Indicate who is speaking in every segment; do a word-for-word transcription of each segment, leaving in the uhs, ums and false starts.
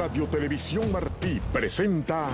Speaker 1: Radio Televisión Martí presenta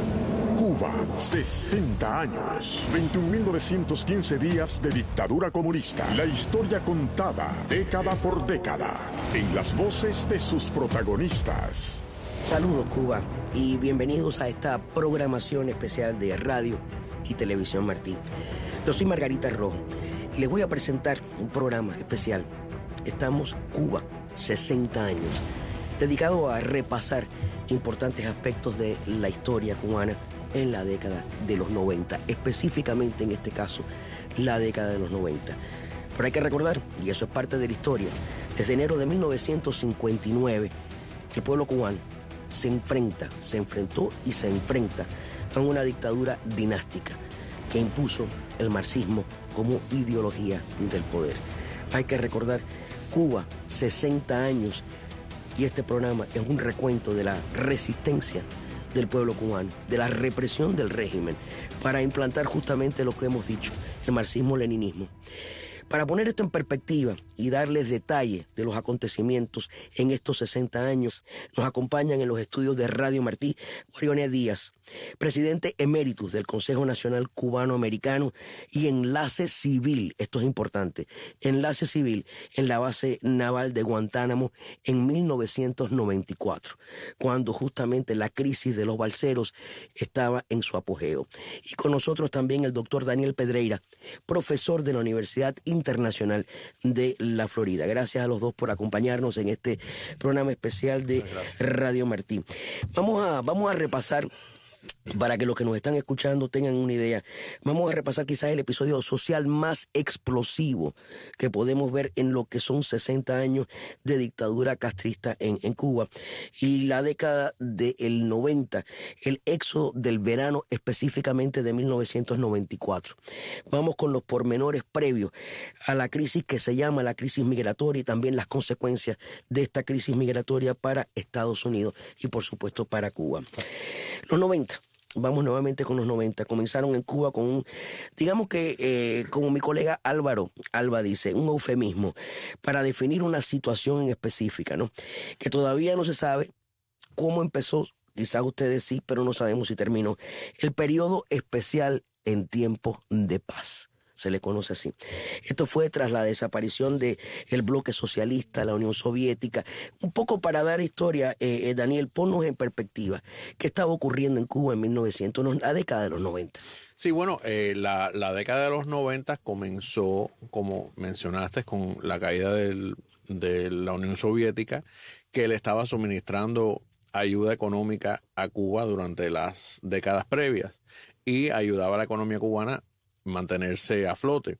Speaker 1: Cuba, sesenta años, veintiún mil novecientos quince días de dictadura comunista. La historia contada década por década en las voces de sus protagonistas.
Speaker 2: Saludos, Cuba, y bienvenidos a esta programación especial de Radio y Televisión Martí. Yo soy Margarita Rojo y les voy a presentar un programa especial. Estamos Cuba, sesenta años, dedicado a repasar importantes aspectos de la historia cubana en la década de los noventa, específicamente en este caso, la década de los noventa. Pero hay que recordar, y eso es parte de la historia, desde enero de mil novecientos cincuenta y nueve, el pueblo cubano se enfrenta, se enfrentó y se enfrenta a una dictadura dinástica que impuso el marxismo como ideología del poder. Hay que recordar, Cuba, sesenta años, y este programa es un recuento de la resistencia del pueblo cubano, de la represión del régimen, para implantar justamente lo que hemos dicho, el marxismo-leninismo. Para poner esto en perspectiva y darles detalle de los acontecimientos en estos sesenta años, nos acompañan en los estudios de Radio Martí Guarioné Díaz, presidente eméritus del Consejo Nacional Cubano-Americano y enlace civil, esto es importante, enlace civil en la base naval de Guantánamo en mil novecientos noventa y cuatro, cuando justamente la crisis de los balseros estaba en su apogeo. Y con nosotros también el doctor Daniel Pedreira, profesor de la Universidad Internacional de la Florida. Gracias a los dos por acompañarnos en este programa especial de Radio Martí. Vamos a, vamos a repasar, para que los que nos están escuchando tengan una idea, vamos a repasar quizás el episodio social más explosivo que podemos ver en lo que son sesenta años de dictadura castrista en, en Cuba, y la década del noventa, el éxodo del verano específicamente de mil novecientos noventa y cuatro. Vamos con los pormenores previos a la crisis que se llama la crisis migratoria y también las consecuencias de esta crisis migratoria para Estados Unidos y por supuesto para Cuba. Los noventa. Vamos nuevamente con los noventa. Comenzaron en Cuba con un, digamos que, eh, como mi colega Álvaro Alba dice, un eufemismo para definir una situación en específica, ¿no? Que todavía no se sabe cómo empezó, quizás ustedes sí, pero no sabemos si terminó. El periodo especial en tiempos de paz. Se le conoce así. Esto fue tras la desaparición del bloque socialista, la Unión Soviética. Un poco para dar historia, eh, eh, Daniel, ponnos en perspectiva qué estaba ocurriendo en Cuba en mil novecientos, la década de los noventa.
Speaker 3: Sí, bueno, eh, la, la década de los noventa comenzó, como mencionaste, con la caída del, de la Unión Soviética, que le estaba suministrando ayuda económica a Cuba durante las décadas previas y ayudaba a la economía cubana mantenerse a flote.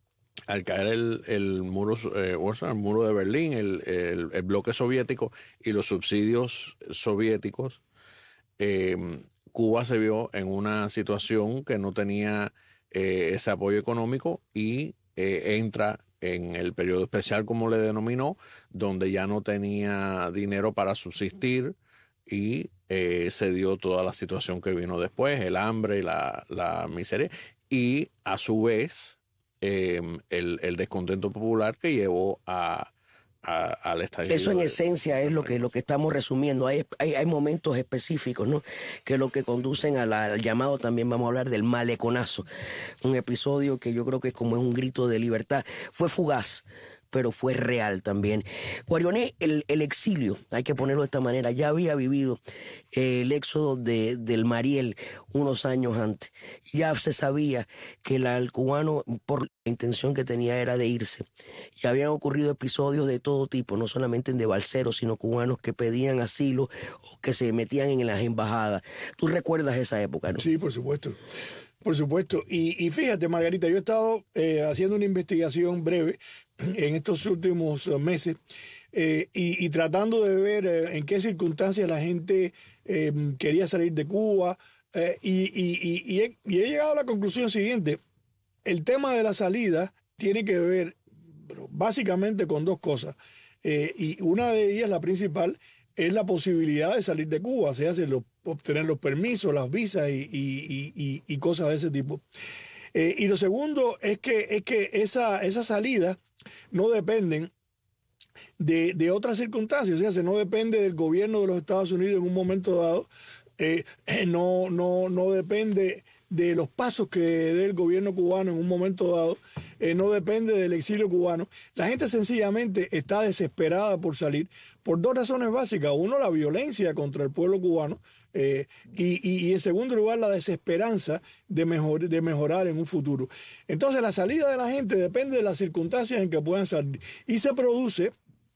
Speaker 3: Al caer el, el muro eh, o sea, el muro de Berlín, el, el, el bloque soviético y los subsidios soviéticos, eh, Cuba se vio en una situación que no tenía eh, ese apoyo económico y eh, entra en el periodo especial, como le denominó, donde ya no tenía dinero para subsistir y eh, se dio toda la situación que vino después, el hambre, la, la miseria. Y a su vez eh, el, el descontento popular que llevó a, a, al estallido.
Speaker 2: Eso en esencia es lo que, lo que estamos resumiendo. Hay, hay, hay momentos específicos, ¿no?, que lo que conducen a la, al llamado, también vamos a hablar del maleconazo. Un episodio que yo creo que es como un grito de libertad. Fue fugaz, pero fue real también. Guarioné, el, el exilio, hay que ponerlo de esta manera, ya había vivido eh, el éxodo de, del Mariel unos años antes. Ya se sabía que la, el cubano, por la intención que tenía, era de irse. Ya habían ocurrido episodios de todo tipo, no solamente de balseros, sino cubanos que pedían asilo o que se metían en las embajadas. ¿Tú recuerdas esa época, no?
Speaker 4: Sí, por supuesto. Por supuesto. Y, y fíjate, Margarita, yo he estado eh, haciendo una investigación breve en estos últimos meses eh, y, y tratando de ver eh, en qué circunstancias la gente eh, quería salir de Cuba eh, y, y, y, y, he, y he llegado a la conclusión siguiente. El tema de la salida tiene que ver básicamente con dos cosas eh, y una de ellas, la principal, es la posibilidad de salir de Cuba, se hace lo, obtener los permisos, las visas y, y, y, y cosas de ese tipo. Eh, y lo segundo es que, es que esa, esa salida no dependen de, de otras circunstancias. O sea, se no depende del gobierno de los Estados Unidos en un momento dado, eh, no, no, no depende de los pasos que dé el gobierno cubano en un momento dado, eh, no depende del exilio cubano. La gente sencillamente está desesperada por salir por dos razones básicas. Uno, la violencia contra el pueblo cubano, eh, y, y, y en segundo lugar, la desesperanza de, mejor, de mejorar en un futuro. Entonces, la salida de la gente depende de las circunstancias en que puedan salir. Y se produce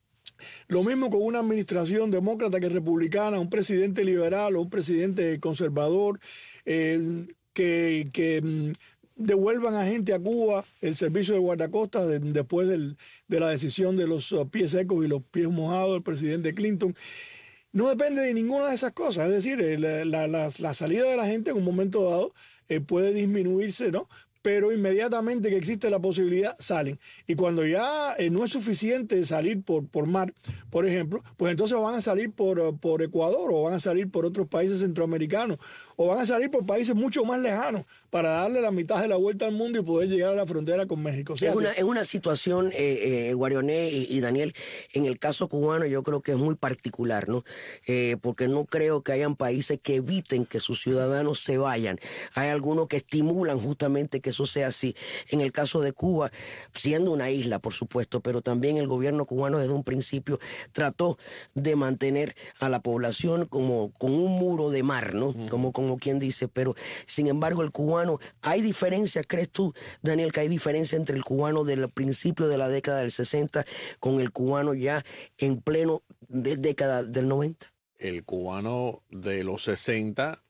Speaker 4: lo mismo con una administración demócrata que republicana, un presidente liberal o un presidente conservador, eh, que, que mm, devuelvan a gente a Cuba el servicio de guardacostas de, después del, de la decisión de los uh, pies secos y los pies mojados del presidente Clinton. No depende de ninguna de esas cosas. Es decir, la, la, la, la salida de la gente en un momento dado eh, puede disminuirse, ¿no? Pero inmediatamente que existe la posibilidad, salen. Y cuando ya eh, no es suficiente salir por, por mar, por ejemplo, pues entonces van a salir por, por Ecuador, o van a salir por otros países centroamericanos, o van a salir por países mucho más lejanos para darle la mitad de la vuelta al mundo y poder llegar a la frontera con México. O sea,
Speaker 2: es, una, es una situación, eh, eh, Guarioné y, y Daniel, en el caso cubano yo creo que es muy particular, ¿no? Eh, porque no creo que hayan países que eviten que sus ciudadanos se vayan. Hay algunos que estimulan justamente que eso sea así. En el caso de Cuba, siendo una isla, por supuesto, pero también el gobierno cubano desde un principio trató de mantener a la población como con un muro de mar, ¿no? Uh-huh. Como, como quien dice, pero sin embargo el cubano, ¿hay diferencias, crees tú, Daniel, que hay diferencia entre el cubano del principio de la década del sesenta con el cubano ya en pleno de década del noventa?
Speaker 3: El cubano de los sesenta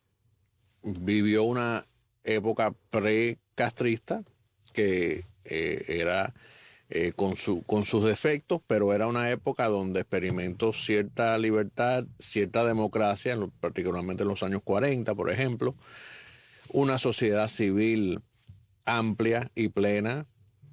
Speaker 3: vivió una época pre-castrista que eh, era eh, con, su, con sus defectos, pero era una época donde experimentó cierta libertad, cierta democracia, particularmente en los años cuarenta, por ejemplo, una sociedad civil amplia y plena,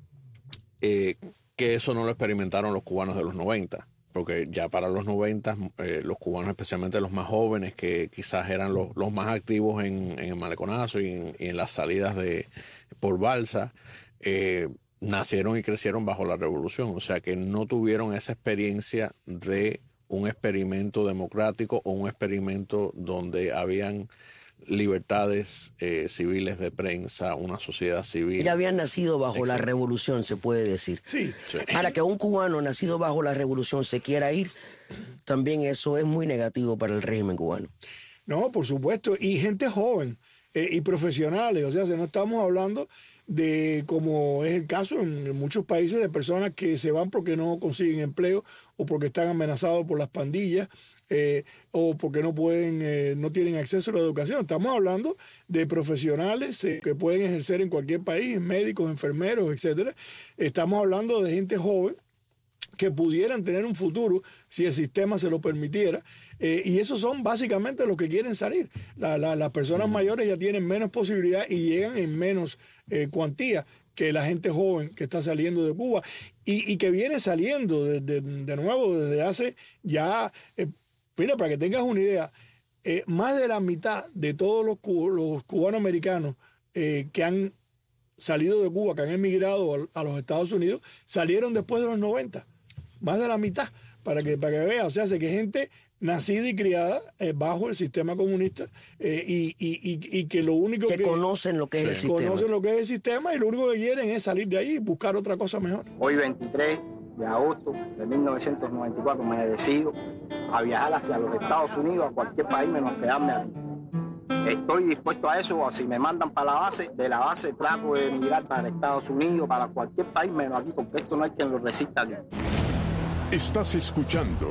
Speaker 3: eh, que eso no lo experimentaron los cubanos de los noventa. Porque ya para los noventa, eh, los cubanos, especialmente los más jóvenes, que quizás eran los, los más activos en, en el maleconazo y en, y en las salidas de por balsa, eh, nacieron y crecieron bajo la revolución. O sea que no tuvieron esa experiencia de un experimento democrático o un experimento donde habían libertades eh, civiles de prensa, una sociedad civil.
Speaker 2: Ya habían nacido bajo
Speaker 3: Exacto.
Speaker 2: la revolución, se puede decir.
Speaker 4: Sí.
Speaker 3: Sí.
Speaker 2: Ahora, que un cubano nacido bajo la revolución se quiera ir, también eso es muy negativo para el régimen cubano.
Speaker 4: No, por supuesto, y gente joven eh, y profesionales, o sea, si no estamos hablando de, como es el caso en, en muchos países, de personas que se van porque no consiguen empleo o porque están amenazados por las pandillas, eh, o porque no pueden, eh, no tienen acceso a la educación. Estamos hablando de profesionales eh, que pueden ejercer en cualquier país, médicos, enfermeros, etcétera. Estamos hablando de gente joven que pudieran tener un futuro si el sistema se lo permitiera, eh, y esos son básicamente los que quieren salir. La, la, las personas mayores ya tienen menos posibilidad y llegan en menos eh, cuantía que la gente joven que está saliendo de Cuba y, y que viene saliendo de, de, de nuevo desde hace ya, eh, mira, para que tengas una idea, eh, más de la mitad de todos los, cub los cubanoamericanos eh, que han salido de Cuba, que han emigrado a, a los Estados Unidos, salieron después de los noventa. Más de la mitad, para que, para que vea. O sea, hace que gente nacida y criada eh, bajo el sistema comunista eh, y, y, y, y que lo único
Speaker 2: que,
Speaker 4: que...
Speaker 2: conocen lo que es
Speaker 3: sí.
Speaker 2: el sistema.
Speaker 4: Conocen lo que es el sistema y lo único que quieren es salir de ahí y buscar otra cosa mejor.
Speaker 5: Hoy, veintitrés de agosto de mil novecientos noventa y cuatro, me decido a viajar hacia los Estados Unidos, a cualquier país menos quedarme aquí. Estoy dispuesto a eso, o si me mandan para la base, de la base trato de emigrar para Estados Unidos, para cualquier país menos aquí, porque esto no hay quien lo resista aquí.
Speaker 1: Estás escuchando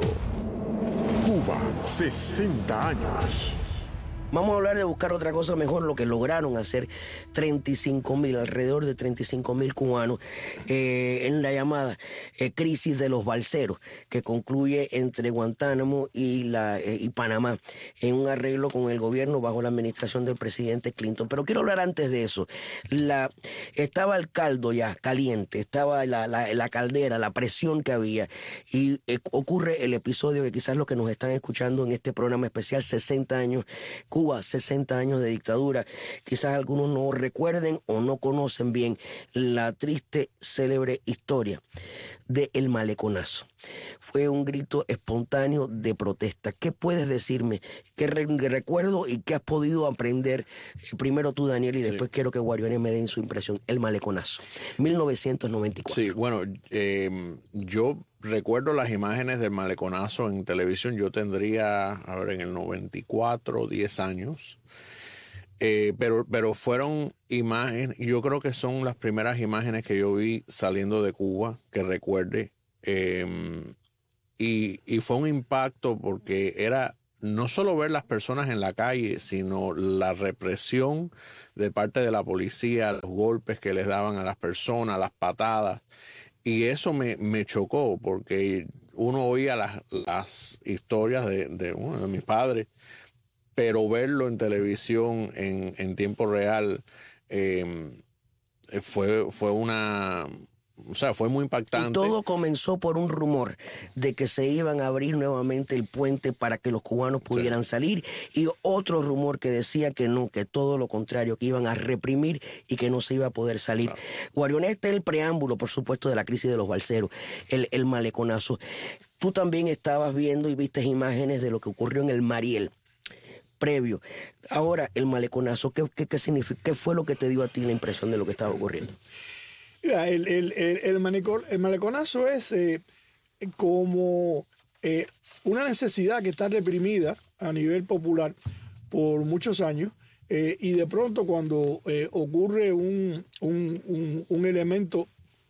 Speaker 1: Cuba, sesenta años.
Speaker 2: Vamos a hablar de buscar otra cosa mejor, lo que lograron hacer treinta y cinco mil, alrededor de treinta y cinco mil cubanos eh, en la llamada eh, crisis de los balseros, que concluye entre Guantánamo y, la, eh, y Panamá, en un arreglo con el gobierno bajo la administración del presidente Clinton. Pero quiero hablar antes de eso. La, estaba el caldo ya caliente, estaba la, la, la caldera, la presión que había, y eh, ocurre el episodio que quizás los que nos están escuchando en este programa especial, sesenta años, Cuba, sesenta años de dictadura. Quizás algunos no recuerden o no conocen bien la triste, célebre historia de El Maleconazo. Fue un grito espontáneo de protesta. ¿Qué puedes decirme? ¿Qué re recuerdo y qué has podido aprender? Eh, primero tú, Daniel, y después sí. quiero que Guariones me den su impresión. El Maleconazo, mil novecientos noventa y cuatro.
Speaker 3: Sí, bueno, eh, yo recuerdo las imágenes del Maleconazo en televisión. Yo tendría, a ver, en el noventa y cuatro, diez años. Eh, pero, pero fueron imágenes, yo creo que son las primeras imágenes que yo vi saliendo de Cuba, que recuerde. Eh, y, y fue un impacto porque era no solo ver las personas en la calle, sino la represión de parte de la policía, los golpes que les daban a las personas, las patadas. Y eso me, me chocó porque uno oía las, las historias de, de uno de mis padres, pero verlo en televisión en, en tiempo real eh, fue, fue una... O sea, fue muy impactante.
Speaker 2: Y todo comenzó por un rumor de que se iban a abrir nuevamente el puente para que los cubanos pudieran sí. salir, y otro rumor que decía que no, que todo lo contrario, que iban a reprimir y que no se iba a poder salir. Claro. Guariones, este es el preámbulo, por supuesto, de la crisis de los balseros, el, el Maleconazo. Tú también estabas viendo y viste imágenes de lo que ocurrió en el Mariel previo. Ahora, el Maleconazo, ¿qué, qué, qué significa? ¿Qué fue lo que te dio a ti la impresión de lo que estaba ocurriendo?
Speaker 4: Mira, el, el, el, el, manicol, el Maleconazo es eh, como eh, una necesidad que está reprimida a nivel popular por muchos años, eh, y de pronto cuando eh, ocurre un, un, un, un elemento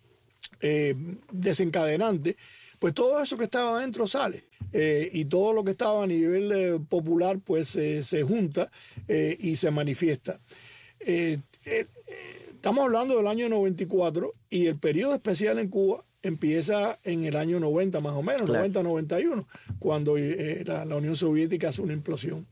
Speaker 4: eh, desencadenante, pues todo eso que estaba adentro sale, eh, y todo lo que estaba a nivel eh, popular pues eh, se junta eh, y se manifiesta. Eh, eh, estamos hablando del año noventa y cuatro y el periodo especial en Cuba empieza en el año noventa más o menos, claro. noventa noventa y uno, cuando eh, la, la Unión Soviética hace una implosión.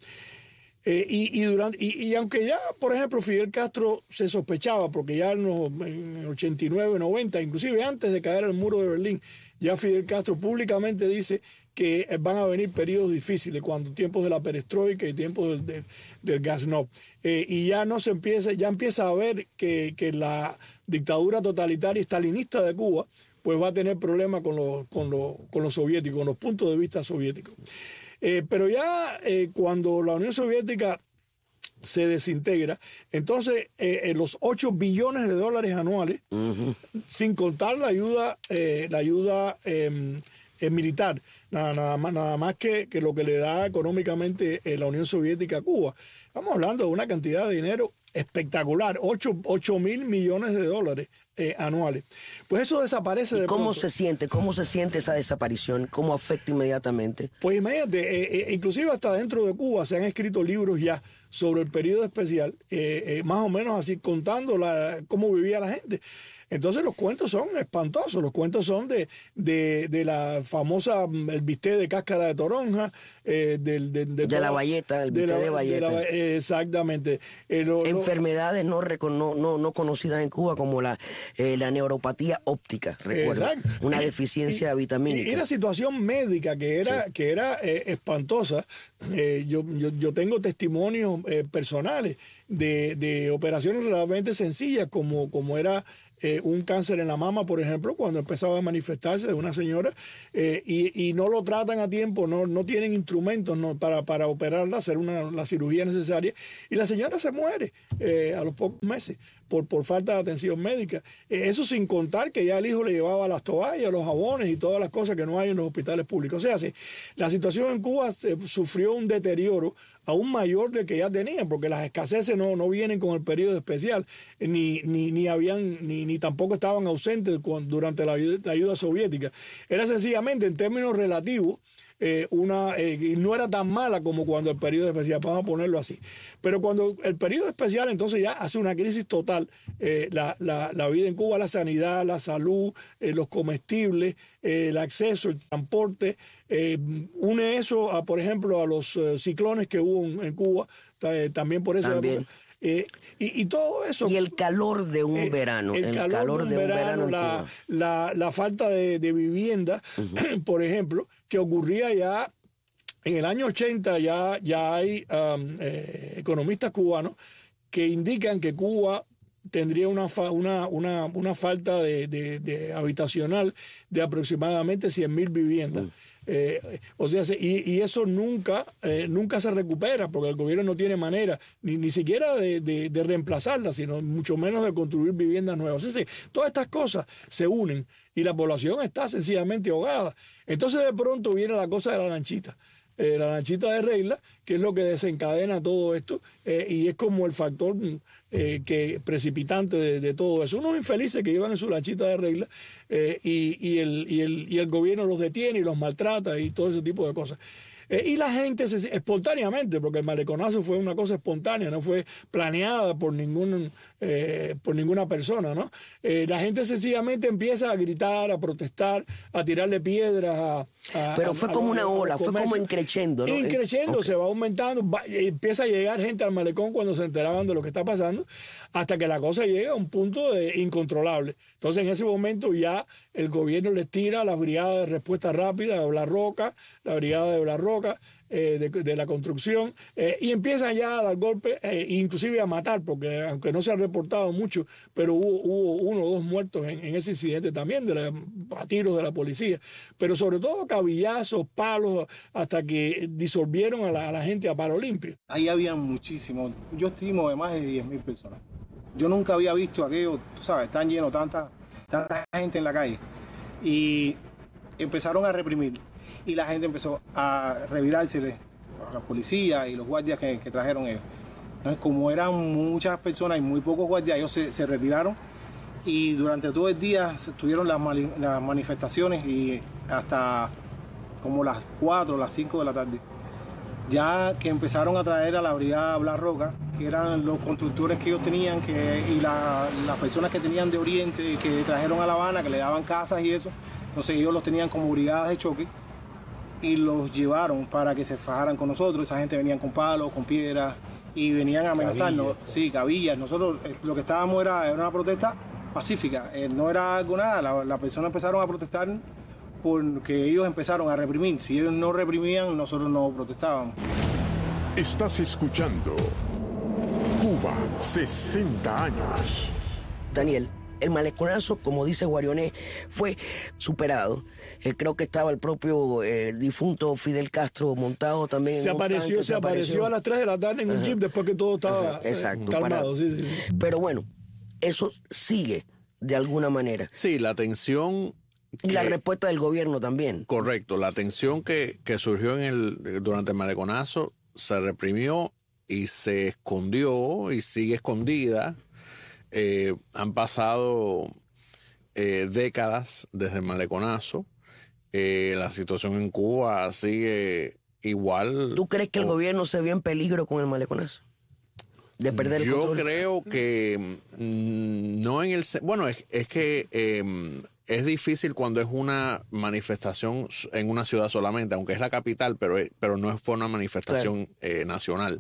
Speaker 4: Eh, y, y, durante, y, y aunque ya, por ejemplo, Fidel Castro se sospechaba, porque ya en, los, en el ochenta y nueve, noventa, inclusive antes de caer el muro de Berlín, ya Fidel Castro públicamente dice que van a venir periodos difíciles, cuando tiempos de la perestroika y tiempos del, del, del Gazprom. Eh, y ya no se empieza, ya empieza a ver que, que la dictadura totalitaria y stalinista de Cuba pues va a tener problemas con los, con, los, con los soviéticos, con los puntos de vista soviéticos. Eh, pero ya eh, cuando la Unión Soviética se desintegra, entonces eh, los ocho billones de dólares anuales, uh-huh. sin contar la ayuda, eh, la ayuda eh, eh, militar, nada, nada más, nada más que, que lo que le da económicamente eh, la Unión Soviética a Cuba. Estamos hablando de una cantidad de dinero espectacular, ocho mil millones de dólares eh, anuales. Pues eso desaparece de
Speaker 2: ¿Cómo
Speaker 4: pronto.
Speaker 2: se siente? ¿Cómo se siente esa desaparición? ¿Cómo afecta inmediatamente?
Speaker 4: Pues imagínate, eh, eh, inclusive hasta dentro de Cuba se han escrito libros ya sobre el periodo especial, eh, eh, más o menos así contando la, cómo vivía la gente. Entonces los cuentos son espantosos, los cuentos son de, de, de la famosa, el bistec de cáscara de toronja, eh, del, de, de,
Speaker 2: de la bayeta, el bistec de, de bayeta.
Speaker 4: De la, exactamente.
Speaker 2: Eh, lo, Enfermedades no, no, no, no conocidas en Cuba como la, eh, la neuropatía óptica, recuerdo, exacto. Una deficiencia
Speaker 4: y,
Speaker 2: vitamínica.
Speaker 4: Y, y la situación médica que era, sí. que era eh, espantosa. Eh, yo, yo, yo tengo testimonios eh, personales de, de operaciones relativamente sencillas como, como era Eh, un cáncer en la mama, por ejemplo, cuando empezaba a manifestarse de una señora, eh, y, y no lo tratan a tiempo, no, no tienen instrumentos no, para, para operarla, hacer una, la cirugía necesaria, y la señora se muere eh, a los pocos meses por, por falta de atención médica. Eh, eso sin contar que ya el hijo le llevaba las toallas, los jabones y todas las cosas que no hay en los hospitales públicos. O sea, sí, la situación en Cuba eh, sufrió un deterioro aún mayor del que ya tenían, porque las escaseces no, no vienen con el periodo especial, ni, ni, ni habían, ni, ni tampoco estaban ausentes con, durante la, la ayuda soviética. Era sencillamente, en términos relativos, eh, una, eh, no era tan mala como cuando el periodo especial, vamos a ponerlo así. Pero cuando el periodo especial entonces ya hace una crisis total, eh, la, la, la vida en Cuba, la sanidad, la salud, eh, los comestibles, eh, el acceso, el transporte, eh, une eso, a, por ejemplo, a los eh, ciclones que hubo en, en Cuba, eh, también por esa
Speaker 2: también.
Speaker 4: época. Eh, y, y todo eso.
Speaker 2: Y el calor de un
Speaker 4: eh,
Speaker 2: verano.
Speaker 4: El, el calor, calor de un, de un verano, verano la, la, la falta de, de vivienda, uh-huh. por ejemplo, que ocurría ya en el año ochenta. Ya, ya hay um, eh, economistas cubanos que indican que Cuba tendría una, fa, una, una, una falta de, de, de habitacional de aproximadamente cien mil viviendas. Mm. Eh, o sea, y, y eso nunca, eh, nunca se recupera porque el gobierno no tiene manera ni, ni siquiera de, de, de reemplazarla, sino mucho menos de construir viviendas nuevas. O sea, todas estas cosas se unen y la población está sencillamente ahogada. Entonces de pronto viene la cosa de la lanchita. Eh, la lanchita de regla, que es lo que desencadena todo esto, eh, y es como el factor eh, que precipitante de, de todo eso. Unos infelices que llevan en su lanchita de regla eh, y, y, el, y, el, y el gobierno los detiene y los maltrata y todo ese tipo de cosas. Eh, y la gente se, espontáneamente, porque el maleconazo fue una cosa espontánea, no fue planeada por, ningún, eh, por ninguna persona, ¿no? Eh, la gente sencillamente empieza a gritar, a protestar, a tirarle piedras a... a
Speaker 2: Pero fue
Speaker 4: a,
Speaker 2: como
Speaker 4: a,
Speaker 2: una
Speaker 4: a,
Speaker 2: ola, fue como increciendo, ¿no?
Speaker 4: Increciendo,
Speaker 2: okay.
Speaker 4: Se va aumentando, va, empieza a llegar gente al malecón cuando se enteraban de lo que está pasando, hasta que la cosa llega a un punto de incontrolable. Entonces en ese momento ya el gobierno les tira las brigadas de respuesta rápida de La Roca, la brigada de La Roca, eh, de, de la construcción, eh, y empiezan ya a dar golpes, eh, inclusive a matar, porque aunque no se ha reportado mucho, pero hubo, hubo uno o dos muertos en, en ese incidente también, de la, a tiros de la policía, pero sobre todo cabillazos, palos, hasta que disolvieron a la, a la gente a palo limpio.
Speaker 6: Ahí había muchísimos, yo estimo de más de diez mil personas. Yo nunca había visto aquello, tú sabes, tan lleno, tanta, tanta gente en la calle. Y empezaron a reprimir. Y la gente empezó a revirarse a la policía y los guardias que, que trajeron ellos. Entonces, como eran muchas personas y muy pocos guardias, ellos se, se retiraron. Y durante todo el día estuvieron las, mani las manifestaciones y hasta como las cuatro, las cinco de la tarde. Ya que empezaron a traer a la brigada La Roca, que eran los constructores que ellos tenían, que, y la, las personas que tenían de Oriente, que trajeron a La Habana, que le daban casas y eso. Entonces ellos los tenían como brigadas de choque y los llevaron para que se fajaran con nosotros. Esa gente venían con palos, con piedras y venían a amenazarnos. Cabillas. Sí, cabillas. Nosotros lo que estábamos era, era una protesta pacífica, eh, no era algo nada. Las la personas empezaron a protestar porque ellos empezaron a reprimir. Si ellos no reprimían, nosotros no protestábamos.
Speaker 1: Estás escuchando Cuba, sesenta años.
Speaker 2: Daniel, el maleconazo, como dice Guarioné, fue superado. Eh, creo que estaba el propio eh, difunto Fidel Castro montado también.
Speaker 4: Se
Speaker 2: en
Speaker 4: apareció,
Speaker 2: un tanque,
Speaker 4: se, se apareció. apareció a las tres de la tarde en Ajá. un jeep después que todo estaba
Speaker 2: Exacto,
Speaker 4: eh, calmado.
Speaker 2: para...
Speaker 4: Sí, sí, sí.
Speaker 2: Pero bueno, eso sigue de alguna manera.
Speaker 3: Sí, la tensión...
Speaker 2: Y la respuesta del gobierno también.
Speaker 3: Correcto, la tensión que, que surgió en el, durante el maleconazo se reprimió y se escondió y sigue escondida. Eh, han pasado eh, décadas desde el maleconazo. Eh, la situación en Cuba sigue igual.
Speaker 2: ¿Tú crees que el
Speaker 3: o,
Speaker 2: gobierno se vio en peligro con el maleconazo? De perder el
Speaker 3: yo
Speaker 2: control.
Speaker 3: creo que mm, no en el... Bueno, es, es que eh, es difícil cuando es una manifestación en una ciudad solamente, aunque es la capital, pero, pero no fue una manifestación claro. eh, nacional.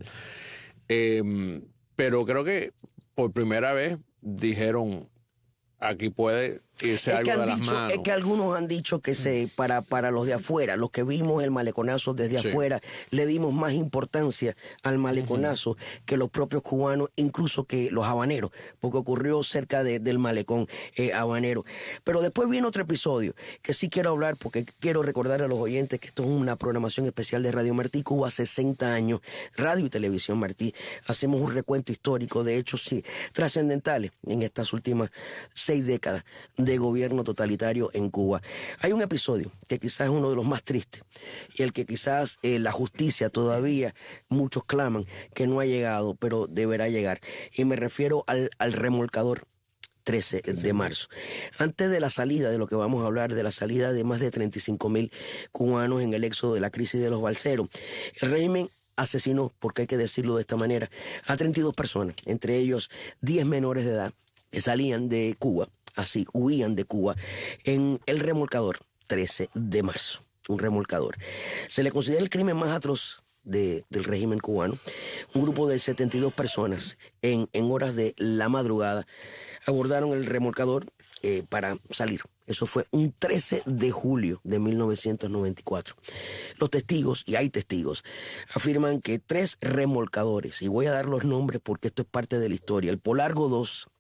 Speaker 3: Eh, pero creo que por primera vez dijeron, aquí puede irse
Speaker 2: es
Speaker 3: algo
Speaker 2: que
Speaker 3: de las
Speaker 2: dicho,
Speaker 3: manos.
Speaker 2: Es que algunos han dicho que se para, para los de afuera, los que vimos el maleconazo desde sí. afuera, le dimos más importancia al maleconazo uh-huh. que los propios cubanos, incluso que los habaneros, porque ocurrió cerca de, del malecón eh, habanero. Pero después viene otro episodio que sí quiero hablar, porque quiero recordar a los oyentes que esto es una programación especial de Radio Martí, Cuba sesenta años, Radio y Televisión Martí. Hacemos un recuento histórico de hechos sí, trascendentales en estas últimas seis décadas de gobierno totalitario en Cuba. Hay un episodio que quizás es uno de los más tristes y el que quizás eh, la justicia todavía muchos claman que no ha llegado, pero deberá llegar. Y me refiero al, al remolcador trece de marzo. Antes de la salida, de lo que vamos a hablar, de la salida de más de treinta y cinco mil cubanos en el éxodo de la crisis de los balseros, el régimen asesinó, porque hay que decirlo de esta manera, a treinta y dos personas, entre ellos diez menores de edad que salían de Cuba, así, huían de Cuba, en el remolcador trece de marzo, un remolcador. Se le considera el crimen más atroz de, del régimen cubano. Un grupo de setenta y dos personas en, en horas de la madrugada abordaron el remolcador eh, para salir. Eso fue un trece de julio de mil novecientos noventa y cuatro. Los testigos, y hay testigos, afirman que tres remolcadores, y voy a dar los nombres porque esto es parte de la historia, el Polargo dos,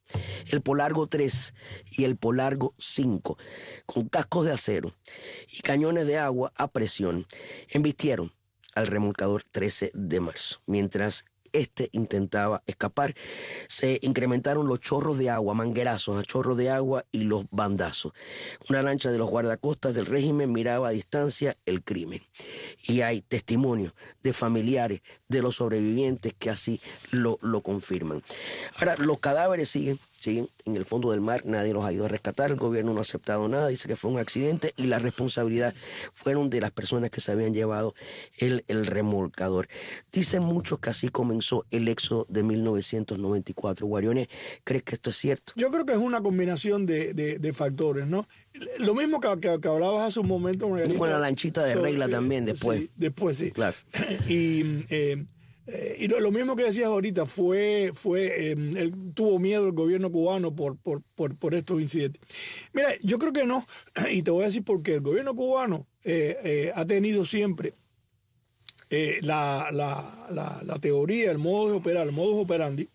Speaker 2: el Polargo tres y el Polargo cinco, con cascos de acero y cañones de agua a presión, embistieron al remolcador trece de marzo. Mientras este intentaba escapar, se incrementaron los chorros de agua, manguerazos a chorros de agua y los bandazos. Una lancha de los guardacostas del régimen miraba a distancia el crimen. Y hay testimonios de familiares de los sobrevivientes que así lo, lo confirman. Ahora, los cadáveres siguen, siguen en el fondo del mar, nadie los ha ido a rescatar, el gobierno no ha aceptado nada, dice que fue un accidente y la responsabilidad fueron de las personas que se habían llevado el, el remolcador. Dicen muchos que así comenzó el éxodo de mil novecientos noventa y cuatro. Guariones, ¿crees que esto es cierto?
Speaker 4: Yo creo que es una combinación de, de, de factores, ¿no? Lo mismo que, que, que hablabas hace un momento, Margarita.
Speaker 2: Con la lanchita de
Speaker 4: sobre,
Speaker 2: regla también después.
Speaker 4: Sí, después sí.
Speaker 2: Claro.
Speaker 4: Y, eh, eh, y lo, lo mismo que decías ahorita, fue, fue eh, él tuvo miedo el gobierno cubano por, por, por, por estos incidentes. Mira, yo creo que no, y te voy a decir por qué. El gobierno cubano eh, eh, ha tenido siempre eh, la, la, la, la teoría, el modo de operar, el modus operandi,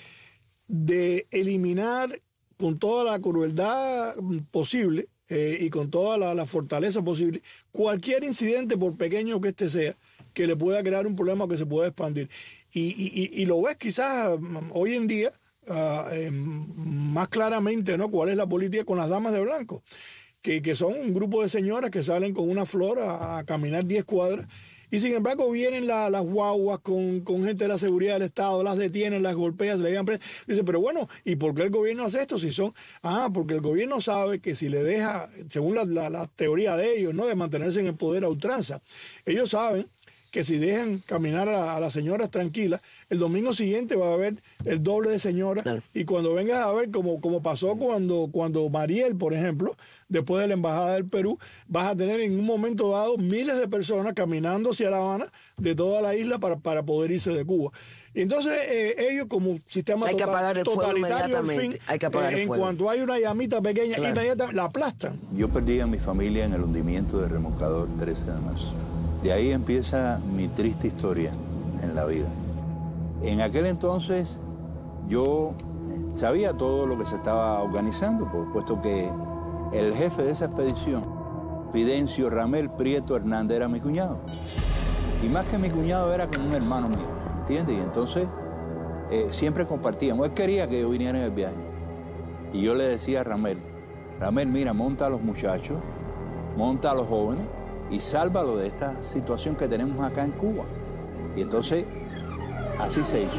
Speaker 4: de eliminar con toda la crueldad posible eh, y con toda la, la fortaleza posible cualquier incidente, por pequeño que este sea, que le pueda crear un problema o que se pueda expandir. Y, y, y lo ves quizás hoy en día uh, eh, más claramente, ¿no? Cuál es la política con las damas de blanco, que, que son un grupo de señoras que salen con una flor a, a caminar diez cuadras. Y sin embargo vienen la, las guaguas con, con gente de la seguridad del Estado, las detienen, las golpean, se le llevan presas. Dice, pero bueno, ¿y por qué el gobierno hace esto? Si son, ah, porque el gobierno sabe que si le deja, según la, la, la teoría de ellos, ¿no? De mantenerse en el poder a ultranza, ellos saben que si dejan caminar a, a las señoras tranquilas, el domingo siguiente va a haber el doble de señoras. Claro. Y cuando vengas a ver, como, como pasó cuando, cuando Mariel, por ejemplo, después de la Embajada del Perú, vas a tener en un momento dado miles de personas caminando hacia La Habana de toda la isla para, para poder irse de Cuba. Y entonces eh, ellos como sistema
Speaker 2: hay
Speaker 4: total,
Speaker 2: que apagar el
Speaker 4: totalitario, al fin,
Speaker 2: hay que apagar
Speaker 4: eh,
Speaker 2: el
Speaker 4: en
Speaker 2: fuego.
Speaker 4: cuanto hay una llamita pequeña, claro, inmediatamente la aplastan.
Speaker 7: Yo perdí a mi familia en el hundimiento del remolcador trece de marzo. De ahí empieza mi triste historia en la vida. En aquel entonces yo sabía todo lo que se estaba organizando, por puesto que el jefe de esa expedición, Fidencio Ramel Prieto Hernández, era mi cuñado. Y más que mi cuñado, era como un hermano mío, ¿entiendes? Y entonces eh, siempre compartíamos. Él quería que yo viniera en el viaje. Y yo le decía a Ramel, Ramel, mira, monta a los muchachos, monta a los jóvenes, y sálvalo de esta situación que tenemos acá en Cuba. Y entonces, así se hizo.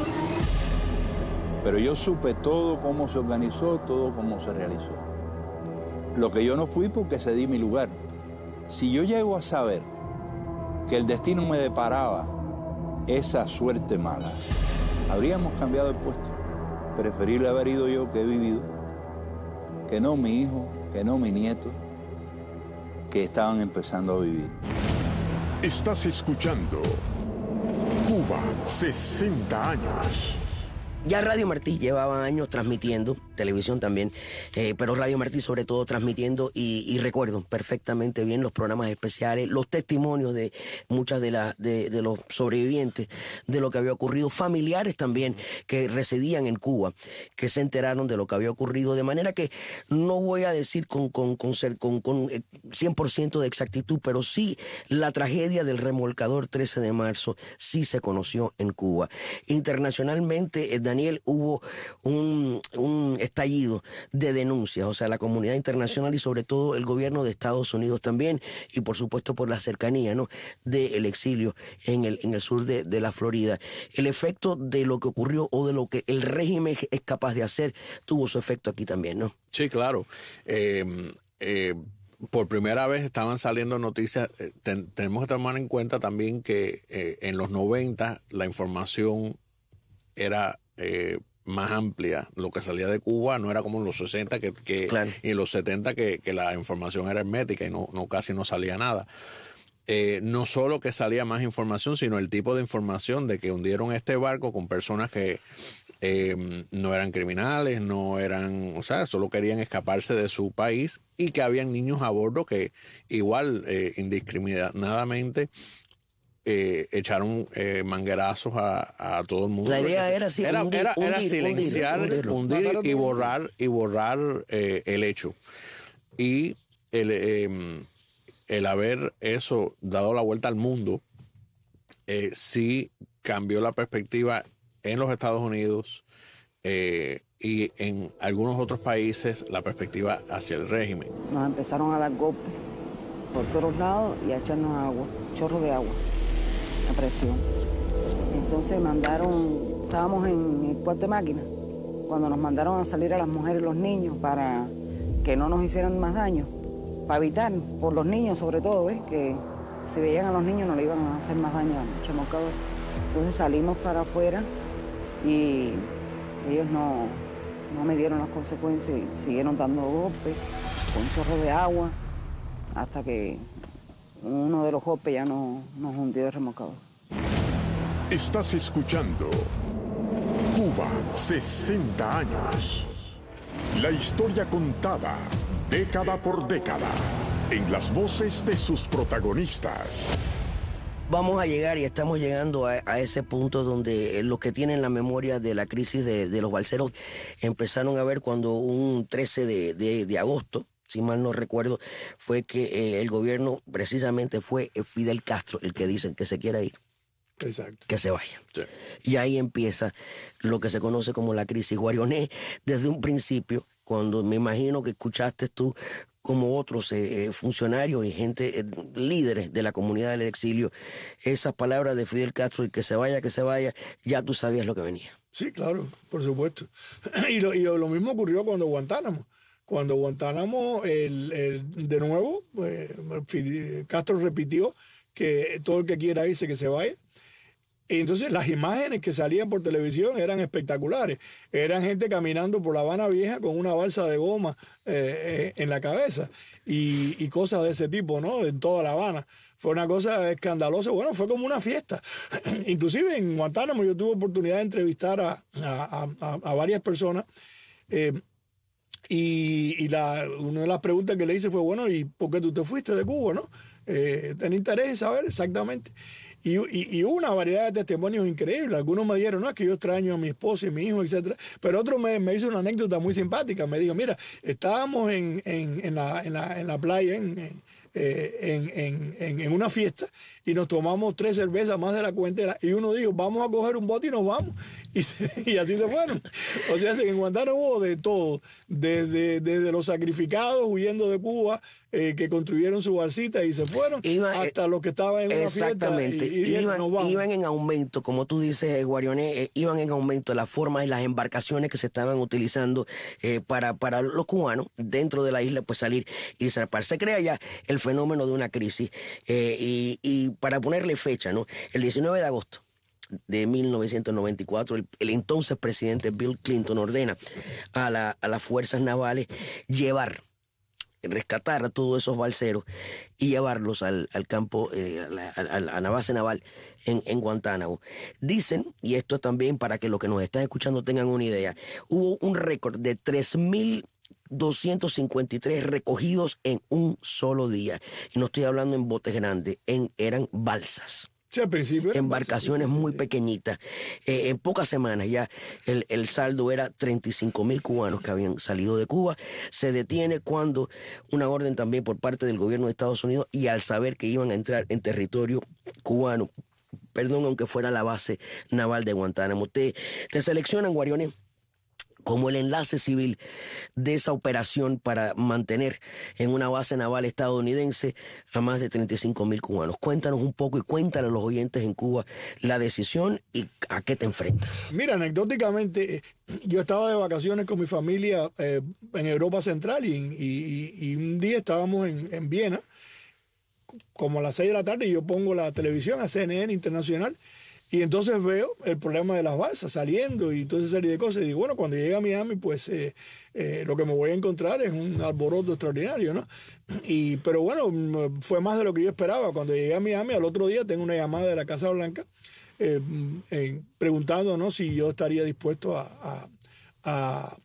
Speaker 7: Pero yo supe todo cómo se organizó, todo cómo se realizó. Lo que yo no fui porque cedí mi lugar. Si yo llego a saber que el destino me deparaba esa suerte mala, habríamos cambiado el puesto. Preferible haber ido yo, que he vivido, que no mi hijo, que no mi nieto, que estaban empezando a vivir.
Speaker 1: Estás escuchando Cuba, sesenta años.
Speaker 2: Ya Radio Martí llevaba años transmitiendo, televisión también, eh, pero Radio Martí sobre todo transmitiendo y, y recuerdo perfectamente bien los programas especiales, los testimonios de muchas de, la, de, de los sobrevivientes de lo que había ocurrido, familiares también que residían en Cuba, que se enteraron de lo que había ocurrido, de manera que no voy a decir con, con, con, con, con cien por ciento de exactitud, pero sí la tragedia del remolcador trece de marzo sí se conoció en Cuba. Internacionalmente, eh, Daniel, hubo un, un estallido de denuncias, o sea, la comunidad internacional y sobre todo el gobierno de Estados Unidos también, y por supuesto por la cercanía, ¿no?, del exilio en el, en el sur de, de la Florida. El efecto de lo que ocurrió o de lo que el régimen es capaz de hacer tuvo su efecto aquí también, ¿no?
Speaker 3: Sí, claro. Eh, eh, por primera vez estaban saliendo noticias. Eh, ten, tenemos que tomar en cuenta también que eh, en los noventa la información era Eh, más amplia. Lo que salía de Cuba no era como en los sesenta que, que claro. y en los setenta que, que la información era hermética y no, no casi no salía nada. Eh, no solo que salía más información, sino el tipo de información de que hundieron este barco con personas que eh, no eran criminales, no eran, o sea, solo querían escaparse de su país, y que habían niños a bordo que igual eh, indiscriminadamente eh, echaron eh, manguerazos a, a todo el mundo.
Speaker 2: La idea era, sí,
Speaker 3: era,
Speaker 2: hundir,
Speaker 3: era, era
Speaker 2: hundir,
Speaker 3: silenciar,
Speaker 2: hundir,
Speaker 3: hundir,
Speaker 2: hundirlo.
Speaker 3: y borrar, y borrar eh, el hecho. Y el, eh, el haber eso dado la vuelta al mundo, eh, sí cambió la perspectiva en los Estados Unidos eh, y en algunos otros países, la perspectiva hacia el régimen.
Speaker 8: Nos empezaron a dar golpes por todos lados y a echarnos agua, chorro de agua, a presión. Entonces mandaron, estábamos en el cuarto de máquina, cuando nos mandaron a salir a las mujeres y los niños para que no nos hicieran más daño, para evitar, por los niños sobre todo, ¿ves? Que si veían a los niños no le iban a hacer más daño al remolcador. Entonces salimos para afuera y ellos no, no me dieron las consecuencias y siguieron dando golpes con chorro de agua hasta que uno de los golpes ya no, nos hundió el remolcador.
Speaker 1: Estás escuchando Cuba, sesenta años. La historia contada, década por década, en las voces de sus protagonistas.
Speaker 2: Vamos a llegar y estamos llegando a, a ese punto donde los que tienen la memoria de la crisis de, de los balseros empezaron a ver cuando un trece de agosto, si mal no recuerdo, fue que eh, el gobierno precisamente fue Fidel Castro el que dicen que se quiera ir.
Speaker 4: Exacto.
Speaker 2: Que se vaya.
Speaker 3: Sí.
Speaker 2: Y ahí empieza lo que se conoce como la crisis Guarioné. Desde un principio, cuando me imagino que escuchaste tú como otros eh, funcionarios y gente, eh, líderes de la comunidad del exilio, esas palabras de Fidel Castro y que se vaya, que se vaya, ya tú sabías lo que venía.
Speaker 4: Sí, claro, por supuesto. Y lo, y lo mismo ocurrió cuando Guantánamo. Cuando Guantánamo, el, el, de nuevo, eh, Castro repitió que todo el que quiera irse, que se vaya. Y entonces las imágenes que salían por televisión eran espectaculares. Eran gente caminando por La Habana Vieja con una balsa de goma eh, en la cabeza y, y cosas de ese tipo, ¿no? En toda La Habana. Fue una cosa escandalosa. Bueno, fue como una fiesta. Inclusive en Guantánamo yo tuve oportunidad de entrevistar a, a, a, a varias personas eh, y, y la, una de las preguntas que le hice fue, bueno, ¿y por qué tú te fuiste de Cuba, no? Eh, ¿Tenés interés en saber exactamente? Y, y, y hubo una variedad de testimonios increíbles. Algunos me dijeron, no, es que yo extraño a mi esposa y mi hijo, etcétera. Pero otro me, me hizo una anécdota muy simpática. Me dijo, mira, estábamos en, en, en, la, en, la, en la playa, en, en, en, en, en, en una fiesta, y nos tomamos tres cervezas más de la cuenta. Y uno dijo, vamos a coger un bote y nos vamos. Y, se, y así se fueron. O sea, en Guantánamo hubo de todo. Desde, desde los sacrificados huyendo de Cuba, eh, que construyeron su balsita y se fueron,
Speaker 2: Iba,
Speaker 4: hasta eh, los que estaban en una fiesta.
Speaker 2: Exactamente.
Speaker 4: Y, y dijeron,
Speaker 2: iban,
Speaker 4: nos vamos.
Speaker 2: iban en aumento, como tú dices, Guarioné, eh, iban en aumento las formas y las embarcaciones que se estaban utilizando eh, para, para los cubanos dentro de la isla, pues salir y zarpar. Se crea ya el fenómeno de una crisis. Eh, y, y para ponerle fecha, ¿no? El diecinueve de agosto de mil novecientos noventa y cuatro, el, el entonces presidente Bill Clinton ordena a, la, a las fuerzas navales llevar, rescatar a todos esos balseros y llevarlos al, al campo, eh, a, la, a, la, a la base naval en, en Guantánamo. Dicen, y esto es también para que los que nos están escuchando tengan una idea, hubo un récord de tres mil doscientos cincuenta y tres recogidos en un solo día. Y no estoy hablando en botes grandes, en, eran balsas.
Speaker 4: Sí, al principio
Speaker 2: embarcaciones muy pequeñitas. Eh, en pocas semanas ya el, el saldo era treinta y cinco mil cubanos que habían salido de Cuba. Se detiene cuando una orden también por parte del gobierno de Estados Unidos, y al saber que iban a entrar en territorio cubano, perdón, aunque fuera la base naval de Guantánamo, te, te seleccionan, Guarioné, como el enlace civil de esa operación para mantener en una base naval estadounidense a más de treinta y cinco mil cubanos. Cuéntanos un poco y cuéntanos a los oyentes en Cuba la decisión y a qué te enfrentas.
Speaker 4: Mira, anecdóticamente, yo estaba de vacaciones con mi familia eh, en Europa Central y, y, y un día estábamos en, en Viena, como a las seis de la tarde, y yo pongo la televisión a C N N Internacional. Y entonces veo el problema de las balsas saliendo y toda esa serie de cosas. Y digo, bueno, cuando llegue a Miami, pues eh, eh, lo que me voy a encontrar es un alboroto extraordinario, ¿no? Y, pero bueno, fue más de lo que yo esperaba. Cuando llegué a Miami, al otro día tengo una llamada de la Casa Blanca eh, eh, preguntándonos si yo estaría dispuesto a, a, a,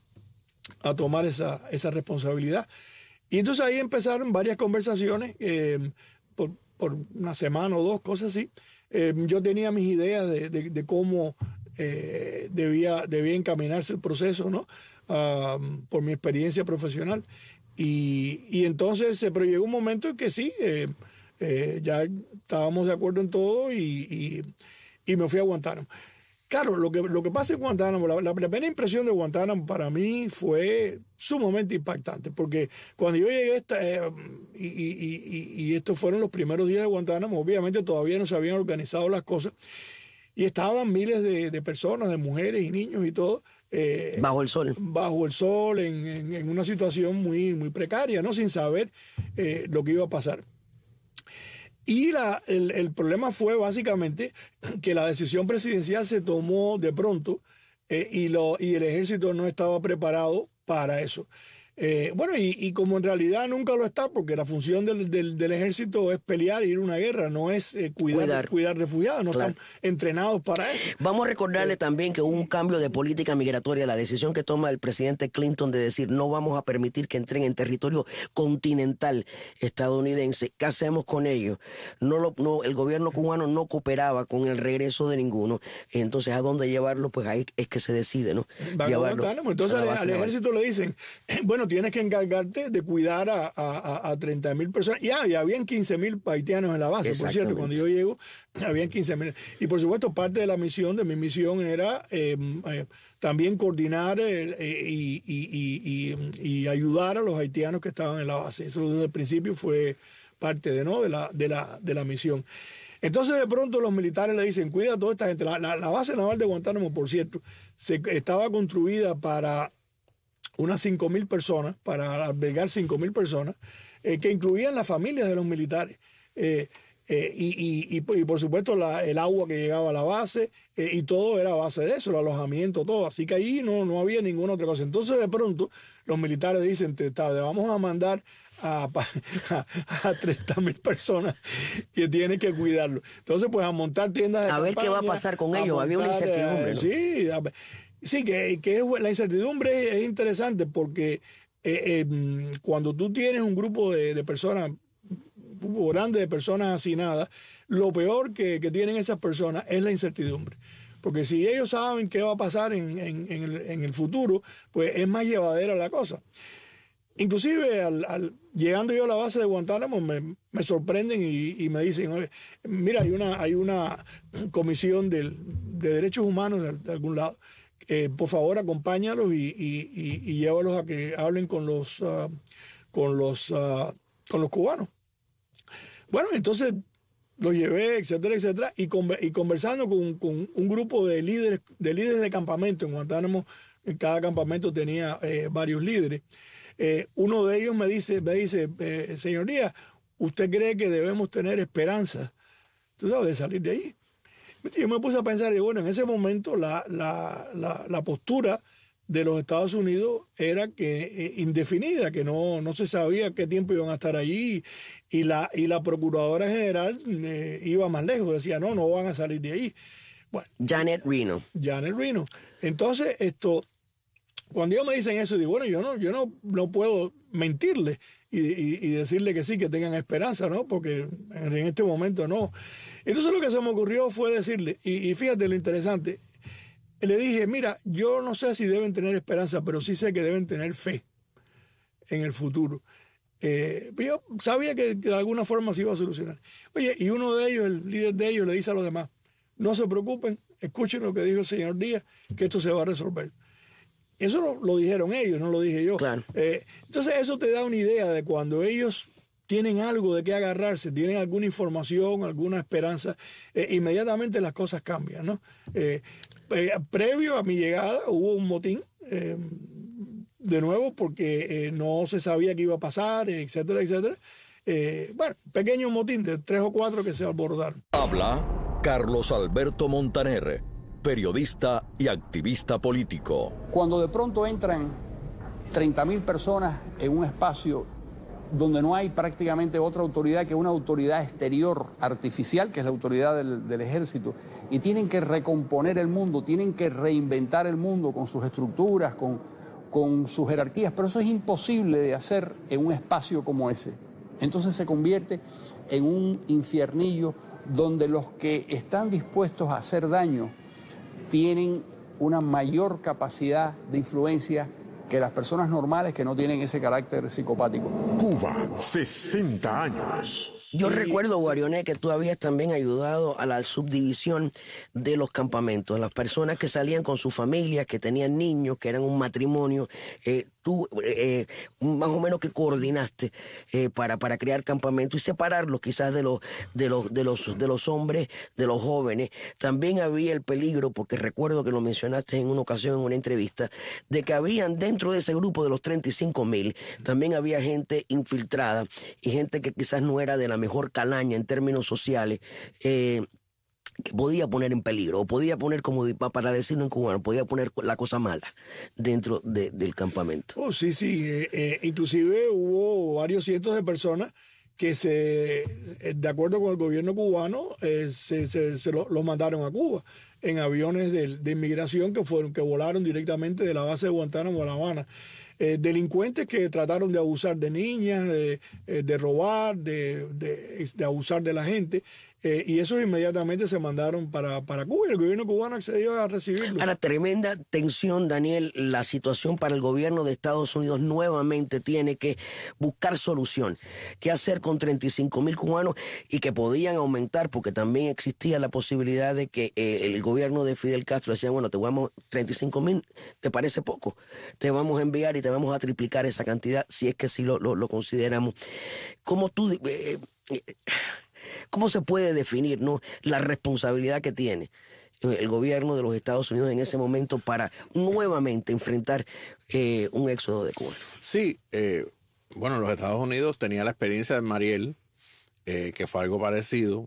Speaker 4: a tomar esa, esa responsabilidad. Y entonces ahí empezaron varias conversaciones eh, por, por una semana o dos, cosas así. eh, yo tenía mis ideas de, de, de cómo eh, debía, debía encaminarse el proceso, ¿no? Uh, por mi experiencia profesional. Y, y entonces, pero llegó un momento en que sí, eh, eh, ya estábamos de acuerdo en todo y, y, y me fui a Guantánamo. Claro, lo que, lo que pasa en Guantánamo, la, la primera impresión de Guantánamo para mí fue sumamente impactante, porque cuando yo llegué esta, eh, y, y, y, y estos fueron los primeros días de Guantánamo, obviamente todavía no se habían organizado las cosas, y estaban miles de, de personas, de mujeres y niños y todo, Eh,
Speaker 2: bajo el sol.
Speaker 4: Bajo el sol, en, en, en una situación muy, muy precaria, ¿no? Sin saber eh, lo que iba a pasar. Y la, el, el problema fue básicamente que la decisión presidencial se tomó de pronto eh, y, lo, y el ejército no estaba preparado para eso. Eh, bueno, y, y como en realidad nunca lo está, porque la función del, del, del ejército es pelear y ir a una guerra, no es eh, cuidar, cuidar. cuidar refugiados, no claro. están entrenados para eso.
Speaker 2: Vamos a recordarle eh, también que hubo un cambio de política migratoria, la decisión que toma el presidente Clinton de decir no vamos a permitir que entren en territorio continental estadounidense. ¿Qué hacemos con ellos? No, lo, no el gobierno cubano no cooperaba con el regreso de ninguno, entonces ¿a dónde llevarlo? Pues ahí es que se decide, ¿no?
Speaker 4: Llevarlo entonces al, al ejército le dicen, bueno, tienes que encargarte de cuidar a, a, a treinta mil personas. Ya, ya habían quince mil haitianos en la base, por cierto, cuando yo llego, habían quince mil. Y por supuesto, parte de la misión, de mi misión era eh, eh, también coordinar eh, y, y, y, y, y ayudar a los haitianos que estaban en la base. Eso desde el principio fue parte de, ¿no? de, la, de, la, de la misión. Entonces de pronto los militares le dicen, cuida a toda esta gente. La, la, la base naval de Guantánamo, por cierto, se, estaba construida para unas cinco mil personas, para albergar cinco mil personas, eh, que incluían las familias de los militares. Eh, eh, y, y, y, y por supuesto la, el agua que llegaba a la base, eh, y todo era a base de eso, el alojamiento, todo. Así que ahí no, no había ninguna otra cosa. Entonces de pronto los militares dicen, te, te vamos a mandar a, a, a treinta mil personas que tienen que cuidarlo. Entonces pues a montar tiendas de
Speaker 2: A ver
Speaker 4: campaña,
Speaker 2: qué va a pasar con ellos,
Speaker 4: montar,
Speaker 2: había una incertidumbre,
Speaker 4: eh,
Speaker 2: ¿no?
Speaker 4: Sí, a, Sí, que, que es, la incertidumbre es, es interesante porque eh, eh, cuando tú tienes un grupo de, de personas, un grupo grande de personas hacinadas, lo peor que, que tienen esas personas es la incertidumbre. Porque si ellos saben qué va a pasar en, en, en, el, en el futuro, pues es más llevadera la cosa. Inclusive al, al, llegando yo a la base de Guantánamo me, me sorprenden y, y me dicen, oye, mira, hay una, hay una comisión del, de derechos humanos de, de algún lado. Eh, por favor, acompáñalos y, y, y, y llévalos a que hablen con los, uh, con los, uh, con los cubanos. Bueno, entonces los llevé, etcétera, etcétera, y, con, y conversando con, con un grupo de líderes, de líderes de campamento. En Guantánamo, en cada campamento tenía eh, varios líderes. Eh, uno de ellos me dice, me dice eh, señor Díaz, ¿usted cree que debemos tener esperanza, tú sabes, de salir de ahí? Yo me puse a pensar, y bueno, en ese momento la, la, la, la postura de los Estados Unidos era que eh, indefinida, que no, no se sabía qué tiempo iban a estar allí, y la, y la Procuradora General eh, iba más lejos, decía, no, no van a salir de ahí. Bueno,
Speaker 2: Janet Reno.
Speaker 4: Janet Reno. Entonces, esto, cuando ellos me dicen eso, digo, bueno, yo no, yo no, no puedo mentirle y, y, y decirle que sí, que tengan esperanza, ¿no? Porque en, en este momento no. Entonces lo que se me ocurrió fue decirle, y, y fíjate lo interesante, le dije, mira, yo no sé si deben tener esperanza, pero sí sé que deben tener fe en el futuro. Eh, yo sabía que, que de alguna forma se iba a solucionar. Oye, y uno de ellos, el líder de ellos, le dice a los demás, no se preocupen, escuchen lo que dijo el señor Díaz, que esto se va a resolver. Eso lo, lo dijeron ellos, no lo dije yo.
Speaker 2: Claro.
Speaker 4: Eh, entonces eso te da una idea de cuando ellos tienen algo de qué agarrarse, tienen alguna información, alguna esperanza, eh, inmediatamente las cosas cambian, ¿no? Eh, eh, previo a mi llegada hubo un motín, eh, de nuevo, porque eh, no se sabía qué iba a pasar, etcétera, etcétera. Eh, bueno, pequeño motín de tres o cuatro que se abordaron.
Speaker 9: Habla Carlos Alberto Montaner, periodista y activista político.
Speaker 10: Cuando de pronto entran treinta mil personas en un espacio donde no hay prácticamente otra autoridad que una autoridad exterior artificial, que es la autoridad del, del ejército, y tienen que recomponer el mundo, tienen que reinventar el mundo con sus estructuras, con, con sus jerarquías, pero eso es imposible de hacer en un espacio como ese. Entonces se convierte en un infiernillo donde los que están dispuestos a hacer daño tienen una mayor capacidad de influencia que las personas normales que no tienen ese carácter psicopático.
Speaker 1: Cuba, sesenta años.
Speaker 2: Yo recuerdo, Guarioné, que tú habías también ayudado a la subdivisión de los campamentos. Las personas que salían con sus familias, que tenían niños, que eran un matrimonio, eh, tú eh, más o menos que coordinaste eh, para, para crear campamentos y separarlos quizás de los, de, los, de, los, de los hombres, de los jóvenes. También había el peligro, porque recuerdo que lo mencionaste en una ocasión en una entrevista, de que habían dentro de ese grupo de los treinta y cinco mil, también había gente infiltrada y gente que quizás no era de la mejor calaña en términos sociales, eh, que podía poner en peligro, o podía poner, como para decirlo en cubano, podía poner la cosa mala dentro de, del campamento.
Speaker 4: Oh, sí, sí. Eh, eh, inclusive hubo varios cientos de personas que se, de acuerdo con el gobierno cubano, eh, se, se, se los lo mandaron a Cuba en aviones de, de inmigración que fueron, que volaron directamente de la base de Guantánamo a La Habana. Eh, delincuentes que trataron de abusar de niñas, de, de robar, de, de, de abusar de la gente. Eh, y esos inmediatamente se mandaron para, para Cuba y el gobierno cubano accedió a recibirlos.
Speaker 2: Ahora, tremenda tensión, Daniel. La situación para el gobierno de Estados Unidos nuevamente tiene que buscar solución. ¿Qué hacer con treinta y cinco mil cubanos y que podían aumentar? Porque también existía la posibilidad de que eh, el gobierno de Fidel Castro decía, bueno, te vamos treinta y cinco mil, ¿te parece poco? Te vamos a enviar y te vamos a triplicar esa cantidad, si es que sí lo, lo, lo consideramos. ¿Cómo tú... Eh, eh, ¿Cómo se puede definir, ¿no?, la responsabilidad que tiene el gobierno de los Estados Unidos en ese momento para nuevamente enfrentar eh, un éxodo de Cuba?
Speaker 3: Sí, eh, bueno, los Estados Unidos tenían la experiencia de Mariel, eh, que fue algo parecido,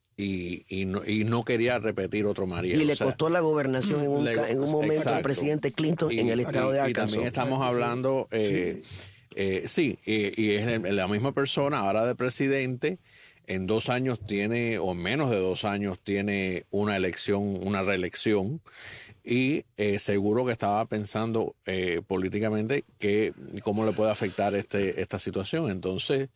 Speaker 3: y, y, no, y no quería repetir otro Mariel.
Speaker 2: Y le
Speaker 3: o sea,
Speaker 2: costó la gobernación en un,
Speaker 3: le,
Speaker 2: en un momento
Speaker 3: exacto.
Speaker 2: al presidente Clinton
Speaker 3: y,
Speaker 2: en el estado de
Speaker 3: y,
Speaker 2: Arkansas.
Speaker 3: Y también estamos hablando, eh, sí, eh, sí y, y es la misma persona ahora de presidente. En dos años tiene, o menos de dos años, tiene una elección, una reelección, y eh, seguro que estaba pensando eh, políticamente que cómo le puede afectar este, esta situación. Entonces,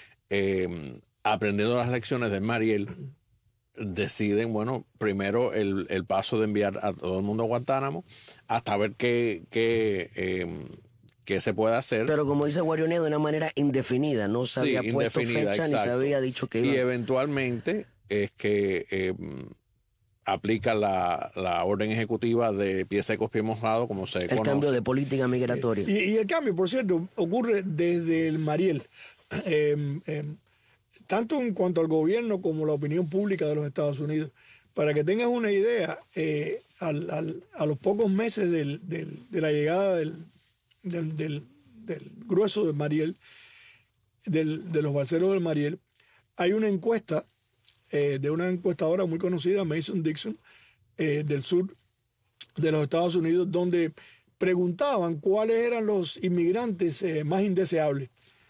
Speaker 3: eh, aprendiendo las lecciones de Mariel, deciden, bueno, primero el, el paso de enviar a todo el mundo a Guantánamo hasta ver qué... qué eh, que se puede hacer.
Speaker 2: Pero como dice Guarioné, de una manera indefinida, no se
Speaker 3: sí,
Speaker 2: había puesto fecha exacto. ni se había dicho que iba.
Speaker 3: Y eventualmente es que eh, aplica la, la orden ejecutiva de pies secos, pies mojados, como se
Speaker 2: el
Speaker 3: conoce.
Speaker 2: El cambio de política migratoria.
Speaker 4: Y, y el cambio, por cierto, ocurre desde el Mariel. Eh, eh, tanto en cuanto al gobierno como la opinión pública de los Estados Unidos. Para que tengas una idea, eh, al, al, a los pocos meses del, del, de la llegada del Del, del, del grueso del Mariel, del, de los balseros del Mariel, hay una encuesta eh, de una encuestadora muy conocida, Mason Dixon, eh, del sur de los Estados Unidos, donde preguntaban cuáles eran los inmigrantes eh, más indeseables.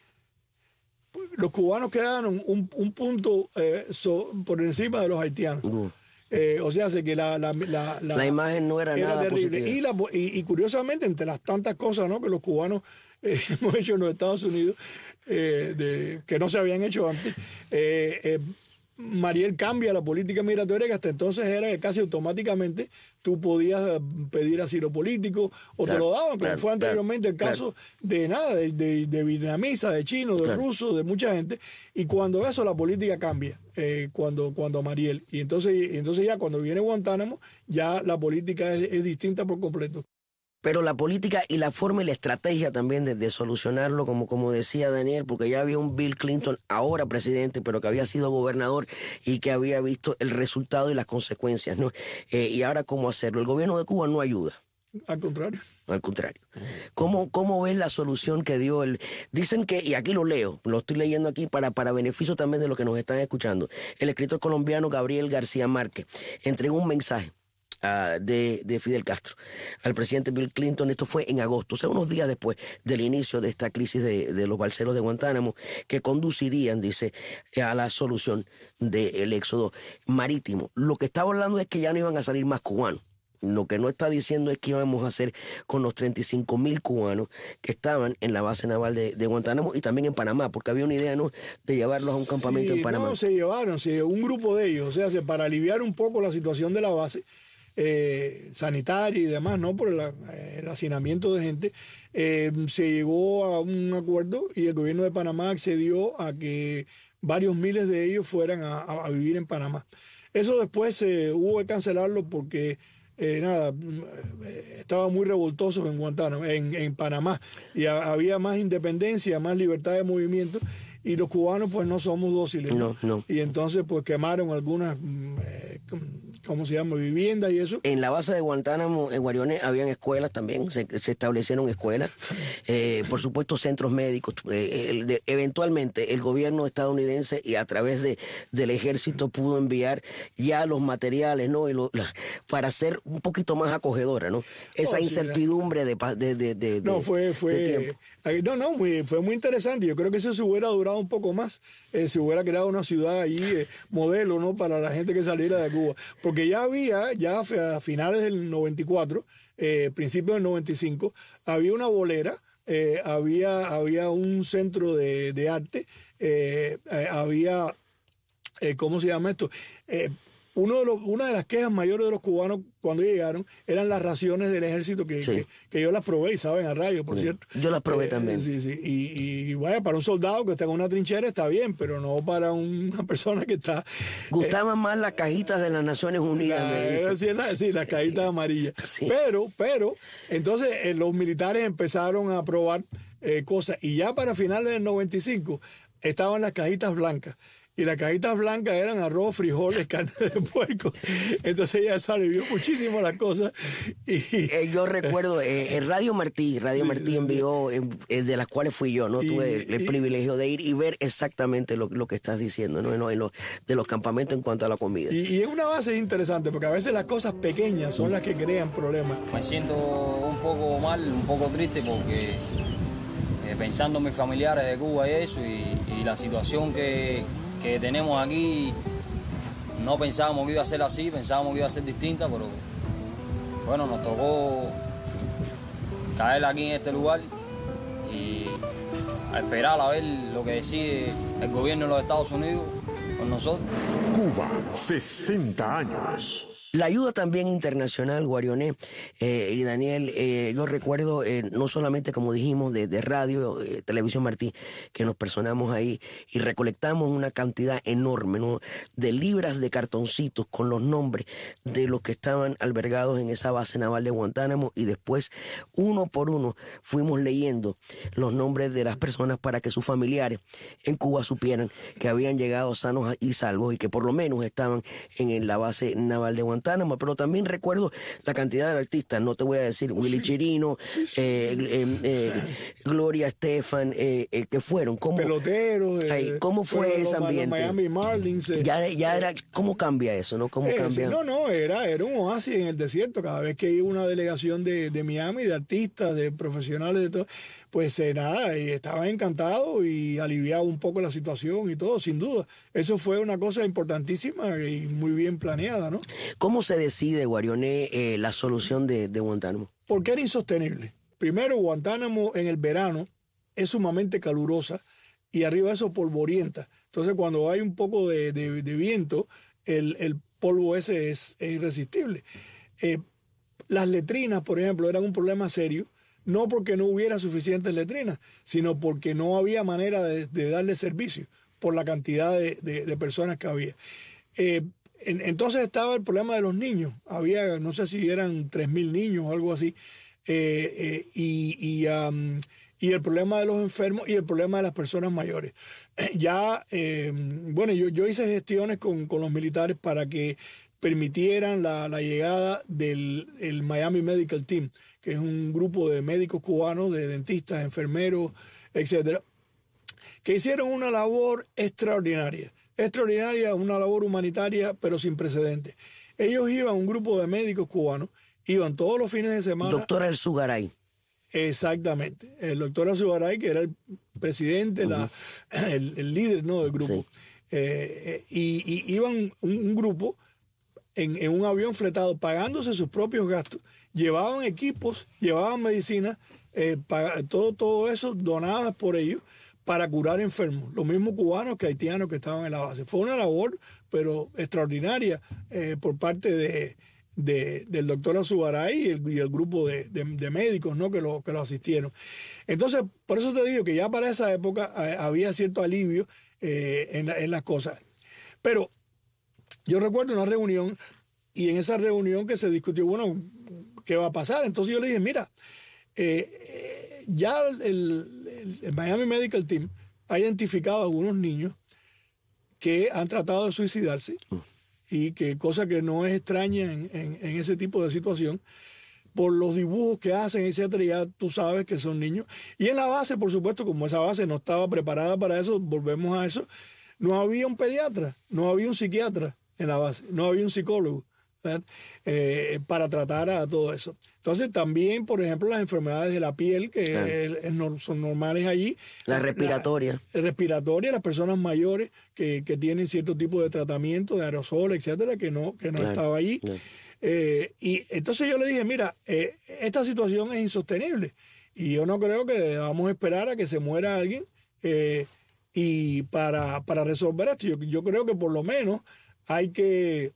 Speaker 4: Los cubanos quedaron un, un punto eh, so, por encima de los haitianos. Uh. Eh, o sea, que la, la, la, la,
Speaker 2: la imagen no era, era nada
Speaker 4: terrible.
Speaker 2: Y,
Speaker 4: la, y, y curiosamente, entre las tantas cosas, ¿no?, que los cubanos eh, hemos hecho en los Estados Unidos, eh, de, que no se habían hecho antes, eh, eh, Mariel cambia la política migratoria, que hasta entonces era que casi automáticamente tú podías pedir asilo político o claro, te lo daban, como claro, fue anteriormente claro, el caso claro. de nada, de, de, de vietnamitas, de chinos, de claro. rusos, de mucha gente. Y cuando eso, la política cambia, eh, cuando, cuando Mariel. Y entonces, y entonces ya cuando viene Guantánamo, ya la política es, es distinta por completo.
Speaker 2: Pero la política y la forma y la estrategia también de, de solucionarlo, como, como decía Daniel, porque ya había un Bill Clinton, ahora presidente, pero que había sido gobernador y que había visto el resultado y las consecuencias, ¿no? Eh, y ahora, ¿cómo hacerlo? El gobierno de Cuba no ayuda.
Speaker 4: Al contrario.
Speaker 2: Al contrario. ¿Cómo, cómo ves la solución que dio el...? Dicen que, y aquí lo leo, lo estoy leyendo aquí para, para beneficio también de los que nos están escuchando, el escritor colombiano Gabriel García Márquez entregó un mensaje Uh, de, de Fidel Castro al presidente Bill Clinton. Esto fue en agosto, o sea, unos días después del inicio de esta crisis de, de los balseros de Guantánamo, que conducirían, dice, a la solución del éxodo marítimo. Lo que estaba hablando es que ya no iban a salir más cubanos Lo que no está diciendo es qué íbamos a hacer con los treinta y cinco mil cubanos que estaban en la base naval de, de Guantánamo y también en Panamá, porque había una idea, ¿no?, de llevarlos a un campamento
Speaker 4: sí,
Speaker 2: en Panamá.
Speaker 4: No, se llevaron, se llevó un grupo de ellos, o sea, para aliviar un poco la situación de la base eh, sanitaria y demás, ¿no?, por el, el hacinamiento de gente, eh, se llegó a un acuerdo y el gobierno de Panamá accedió a que varios miles de ellos fueran a, a vivir en Panamá. Eso después eh, hubo que cancelarlo porque Eh, nada, estaba muy revoltoso en Guantánamo, en, en Panamá, y a, había más independencia, más libertad de movimiento, y los cubanos pues no somos dóciles, ¿no?
Speaker 2: No, no.
Speaker 4: Y entonces pues quemaron algunas, eh, ¿cómo se llama?, viviendas y eso.
Speaker 2: En la base de Guantánamo, en Guariones, habían escuelas también, se, se establecieron escuelas, eh, por supuesto centros médicos. Eh, el de, eventualmente el gobierno estadounidense y a través de, del ejército pudo enviar ya los materiales, ¿no?, y lo, la, para ser un poquito más acogedora, ¿no? Esa
Speaker 4: oh,
Speaker 2: incertidumbre
Speaker 4: sí,
Speaker 2: de, de, de, de...
Speaker 4: No, fue, fue, no, no, muy, fue muy interesante. Yo creo que eso se hubiera durado un poco más, eh, se hubiera creado una ciudad allí, eh, modelo, ¿no?, para la gente que saliera de Cuba. Porque ya había, ya a finales del noventa y cuatro, eh, principios del noventa y cinco, había una bolera, eh, había, había un centro de, de arte, eh, eh, había, eh, ¿cómo se llama esto?, eh, Uno de los, una de las quejas mayores de los cubanos cuando llegaron eran las raciones del ejército que,
Speaker 2: sí.
Speaker 4: que, que yo las probé, y saben, a radio, por
Speaker 2: sí.
Speaker 4: cierto.
Speaker 2: Yo las probé
Speaker 4: eh,
Speaker 2: también.
Speaker 4: Sí, sí. Y, y vaya, para un soldado que está en una trinchera está bien, pero no para una persona que está...
Speaker 2: Gustaban
Speaker 4: eh,
Speaker 2: más las cajitas de las Naciones Unidas.
Speaker 4: La, sí, la, sí, las cajitas amarillas. Sí. Pero, pero, entonces eh, los militares empezaron a probar eh, cosas, y ya para finales del noventa y cinco estaban las cajitas blancas. Y las cajitas blancas eran arroz, frijoles, carne de puerco. Entonces ya se alivió muchísimo las cosas. Y,
Speaker 2: eh, yo recuerdo, eh, el Radio Martí, Radio sí, Martí envió, eh, de las cuales fui yo, ¿no? Y, Tuve el, el y, privilegio de ir y ver exactamente lo, lo que estás diciendo, ¿no? En, en los, de los campamentos en cuanto a la comida.
Speaker 4: Y, y es una base interesante, porque a veces las cosas pequeñas son las que crean problemas.
Speaker 11: Me siento un poco mal, un poco triste, porque eh, pensando en mis familiares de Cuba y eso, y, y la situación que... que tenemos aquí, no pensábamos que iba a ser así, pensábamos que iba a ser distinta, pero bueno, nos tocó caer aquí en este lugar y a esperar a ver lo que decide el gobierno de los Estados Unidos con nosotros.
Speaker 1: Cuba, sesenta años.
Speaker 2: La ayuda también internacional, Guarioné eh, y Daniel, eh, yo recuerdo eh, no solamente, como dijimos, de, de radio, eh, Televisión Martí, que nos personamos ahí y recolectamos una cantidad enorme, ¿no?, de libras de cartoncitos con los nombres de los que estaban albergados en esa base naval de Guantánamo, y después, uno por uno, fuimos leyendo los nombres de las personas para que sus familiares en Cuba supieran que habían llegado sanos y salvos y que por lo menos estaban en, en la base naval de Guantánamo. Pero también recuerdo la cantidad de artistas, no te voy a decir, Willy Chirino, eh, eh, eh, Gloria Estefan, eh, eh, que fueron, ¿cómo,
Speaker 4: peloteros, eh,
Speaker 2: ¿cómo fue ese ambiente?
Speaker 4: Miami Marlins. Eh,
Speaker 2: ya, ya era, ¿cómo cambia eso, no? ¿Cómo
Speaker 4: eh,
Speaker 2: cambia?
Speaker 4: Sí, no, no, era, era un oasis en el desierto. Cada vez que iba una delegación de, de Miami, de artistas, de profesionales, de todo, pues eh, nada, y estaban encantados y aliviaba un poco la situación y todo, sin duda. Eso fue una cosa importantísima y muy bien planeada, ¿no?
Speaker 2: ¿Cómo se decide, Guarioné, eh, la solución de, de Guantánamo?
Speaker 4: Porque era insostenible. Primero, Guantánamo en el verano es sumamente calurosa y arriba de eso polvorienta. Entonces, cuando hay un poco de, de, de viento, el, el polvo ese es, es irresistible. Eh, las letrinas, por ejemplo, eran un problema serio. No porque no hubiera suficientes letrinas, sino porque no había manera de, de darle servicio por la cantidad de, de, de personas que había. Eh, en, entonces estaba el problema de los niños. Había, no sé si eran tres mil niños o algo así. Eh, eh, y, y, um, y el problema de los enfermos y el problema de las personas mayores. Ya, eh, bueno, yo, yo hice gestiones con, con los militares para que permitieran la, la llegada del el Miami Medical Team, que es un grupo de médicos cubanos, de dentistas, enfermeros, etcétera, que hicieron una labor extraordinaria. Extraordinaria, una labor humanitaria, pero sin precedentes. Ellos iban, un grupo de médicos cubanos, iban todos los fines de semana.
Speaker 2: Doctor Alzugaray.
Speaker 4: Exactamente. El doctor Alzugaray, que era el presidente, uh-huh. la, el, el líder, ¿no?, del grupo. Sí. Eh, y, y iban un, un grupo en, en un avión fletado, pagándose sus propios gastos, llevaban equipos, llevaban medicinas, eh, todo, todo eso donadas por ellos para curar enfermos, los mismos cubanos que haitianos que estaban en la base. Fue una labor, pero extraordinaria, eh, por parte de, de, del doctor Azugaray y el, y el grupo de, de, de médicos, ¿no?, que, lo, que lo asistieron. Entonces, por eso te digo que ya para esa época eh, había cierto alivio eh, en, en las cosas. Pero yo recuerdo una reunión, y en esa reunión que se discutió, bueno, ¿qué va a pasar? Entonces yo le dije, mira, eh, ya el, el, el Miami Medical Team ha identificado a algunos niños que han tratado de suicidarse, y que cosa que no es extraña en, en, en ese tipo de situación, por los dibujos que hacen, etcétera, ya tú sabes que son niños. Y en la base, por supuesto, como esa base no estaba preparada para eso, volvemos a eso, no había un pediatra, no había un psiquiatra en la base, no había un psicólogo eh, para tratar a todo eso. Entonces también, por ejemplo, las enfermedades de la piel, que claro. es, es, son normales allí.
Speaker 2: La respiratoria.
Speaker 4: La, respiratoria, las personas mayores que, que tienen cierto tipo de tratamiento de aerosol, etcétera, que no, que no claro. estaba allí. Claro. Eh, y entonces yo le dije, mira, eh, esta situación es insostenible y yo no creo que vamos a esperar a que se muera alguien eh, y para, para resolver esto. Yo, yo creo que por lo menos hay que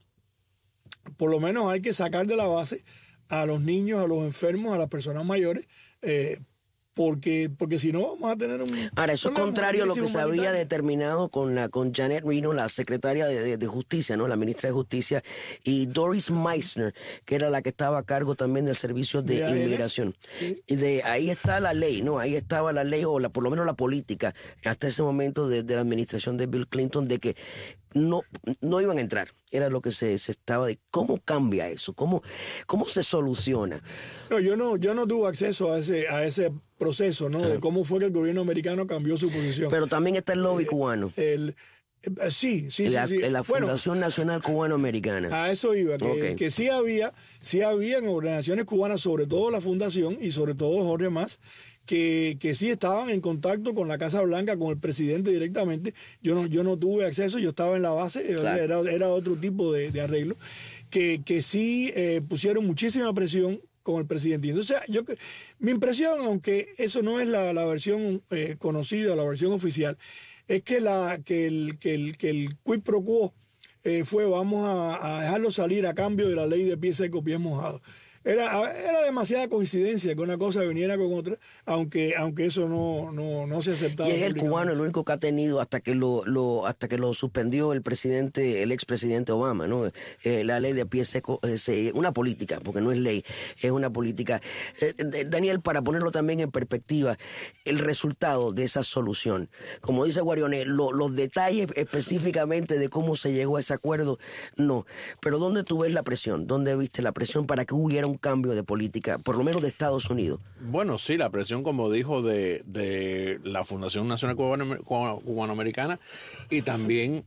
Speaker 4: por lo menos hay que sacar de la base a los niños, a los enfermos, a las personas mayores, eh, porque, porque si no vamos a tener un...
Speaker 2: Ahora, eso es contrario a lo que se había determinado con la con Janet Reno, la secretaria de, de, de Justicia, ¿no?, la ministra de Justicia, y Doris Meissner, que era la que estaba a cargo también del Servicio de, de Inmigración. Sí. Y de ahí está la ley, ¿no? Ahí estaba la ley, o la, por lo menos la política, hasta ese momento de, de la administración de Bill Clinton, de que no, no iban a entrar. Era lo que se, se estaba de cómo cambia eso, cómo, cómo se soluciona.
Speaker 4: No, yo no, yo no tuve acceso a ese, a ese proceso, ¿no? De cómo fue que el gobierno americano cambió su posición.
Speaker 2: Pero también está el lobby eh, cubano.
Speaker 4: El, eh, sí, sí,
Speaker 2: la,
Speaker 4: sí, sí.
Speaker 2: La Fundación bueno, Nacional Cubano-Americana.
Speaker 4: A eso iba, que,
Speaker 2: okay.
Speaker 4: que sí había, sí había en organizaciones cubanas, sobre todo la Fundación y sobre todo Jorge Mas, que, que sí estaban en contacto con la Casa Blanca, con el presidente directamente. Yo no, yo no tuve acceso, yo estaba en la base, claro. era, era otro tipo de, de arreglo, que, que sí eh, pusieron muchísima presión con el presidente. Entonces, yo, mi impresión, aunque eso no es la, la versión eh, conocida, la versión oficial, es que, la, que, el, que, el, que el quid pro quo eh, fue vamos a, a dejarlo salir a cambio de la ley de pies secos, pies mojados. Era, era demasiada coincidencia que una cosa viniera con otra, aunque aunque eso no, no, no se aceptaba.
Speaker 2: Y es el cubano el único que ha tenido hasta que lo, lo hasta que lo suspendió el presidente, el expresidente Obama, ¿no? Eh, la ley de pies secos, eh, una política, porque no es ley, es una política. Eh, Daniel, para ponerlo también en perspectiva, el resultado de esa solución, como dice Guarioné, lo, los detalles específicamente de cómo se llegó a ese acuerdo, no. Pero ¿dónde tú ves la presión? ¿Dónde viste la presión para que hubiera un cambio de política, por lo menos de Estados Unidos?
Speaker 3: Bueno, sí, la presión, como dijo, de, de la Fundación Nacional Cubanoamericana y también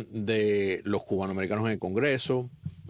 Speaker 3: de los cubanoamericanos en el Congreso,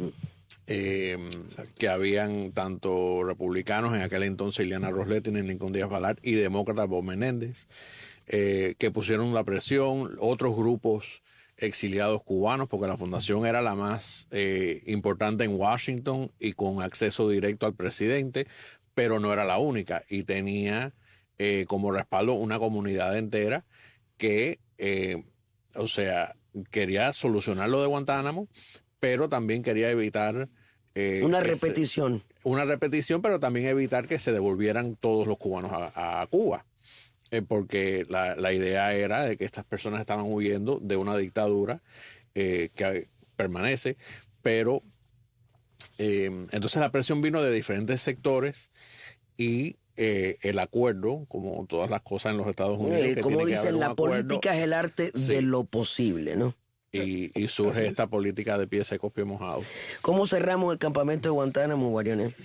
Speaker 3: eh, que habían tanto republicanos en aquel entonces, Ileana Rosletti, Lincoln Díaz Balart, y demócratas, Bob Menéndez, eh, que pusieron la presión, otros grupos exiliados cubanos, porque la fundación era la más eh, importante en Washington y con acceso directo al presidente, pero no era la única, y tenía eh, como respaldo una comunidad entera que, eh, o sea, quería solucionar lo de Guantánamo, pero también quería evitar eh,
Speaker 2: una repetición.
Speaker 3: Se, una repetición, pero también evitar que se devolvieran todos los cubanos a, a Cuba. Eh, porque la, la idea era de que estas personas estaban huyendo de una dictadura eh, que permanece, pero eh, entonces la presión vino de diferentes sectores y eh, el acuerdo, como todas las cosas en los Estados Unidos,
Speaker 2: eh,
Speaker 3: que
Speaker 2: como
Speaker 3: tiene
Speaker 2: dicen,
Speaker 3: que
Speaker 2: la
Speaker 3: acuerdo,
Speaker 2: política es el arte sí. de lo posible, ¿no?
Speaker 3: Y, y surge esta política de pies secos, pies mojados.
Speaker 2: ¿Cómo cerramos el campamento de Guantánamo, Guarioné?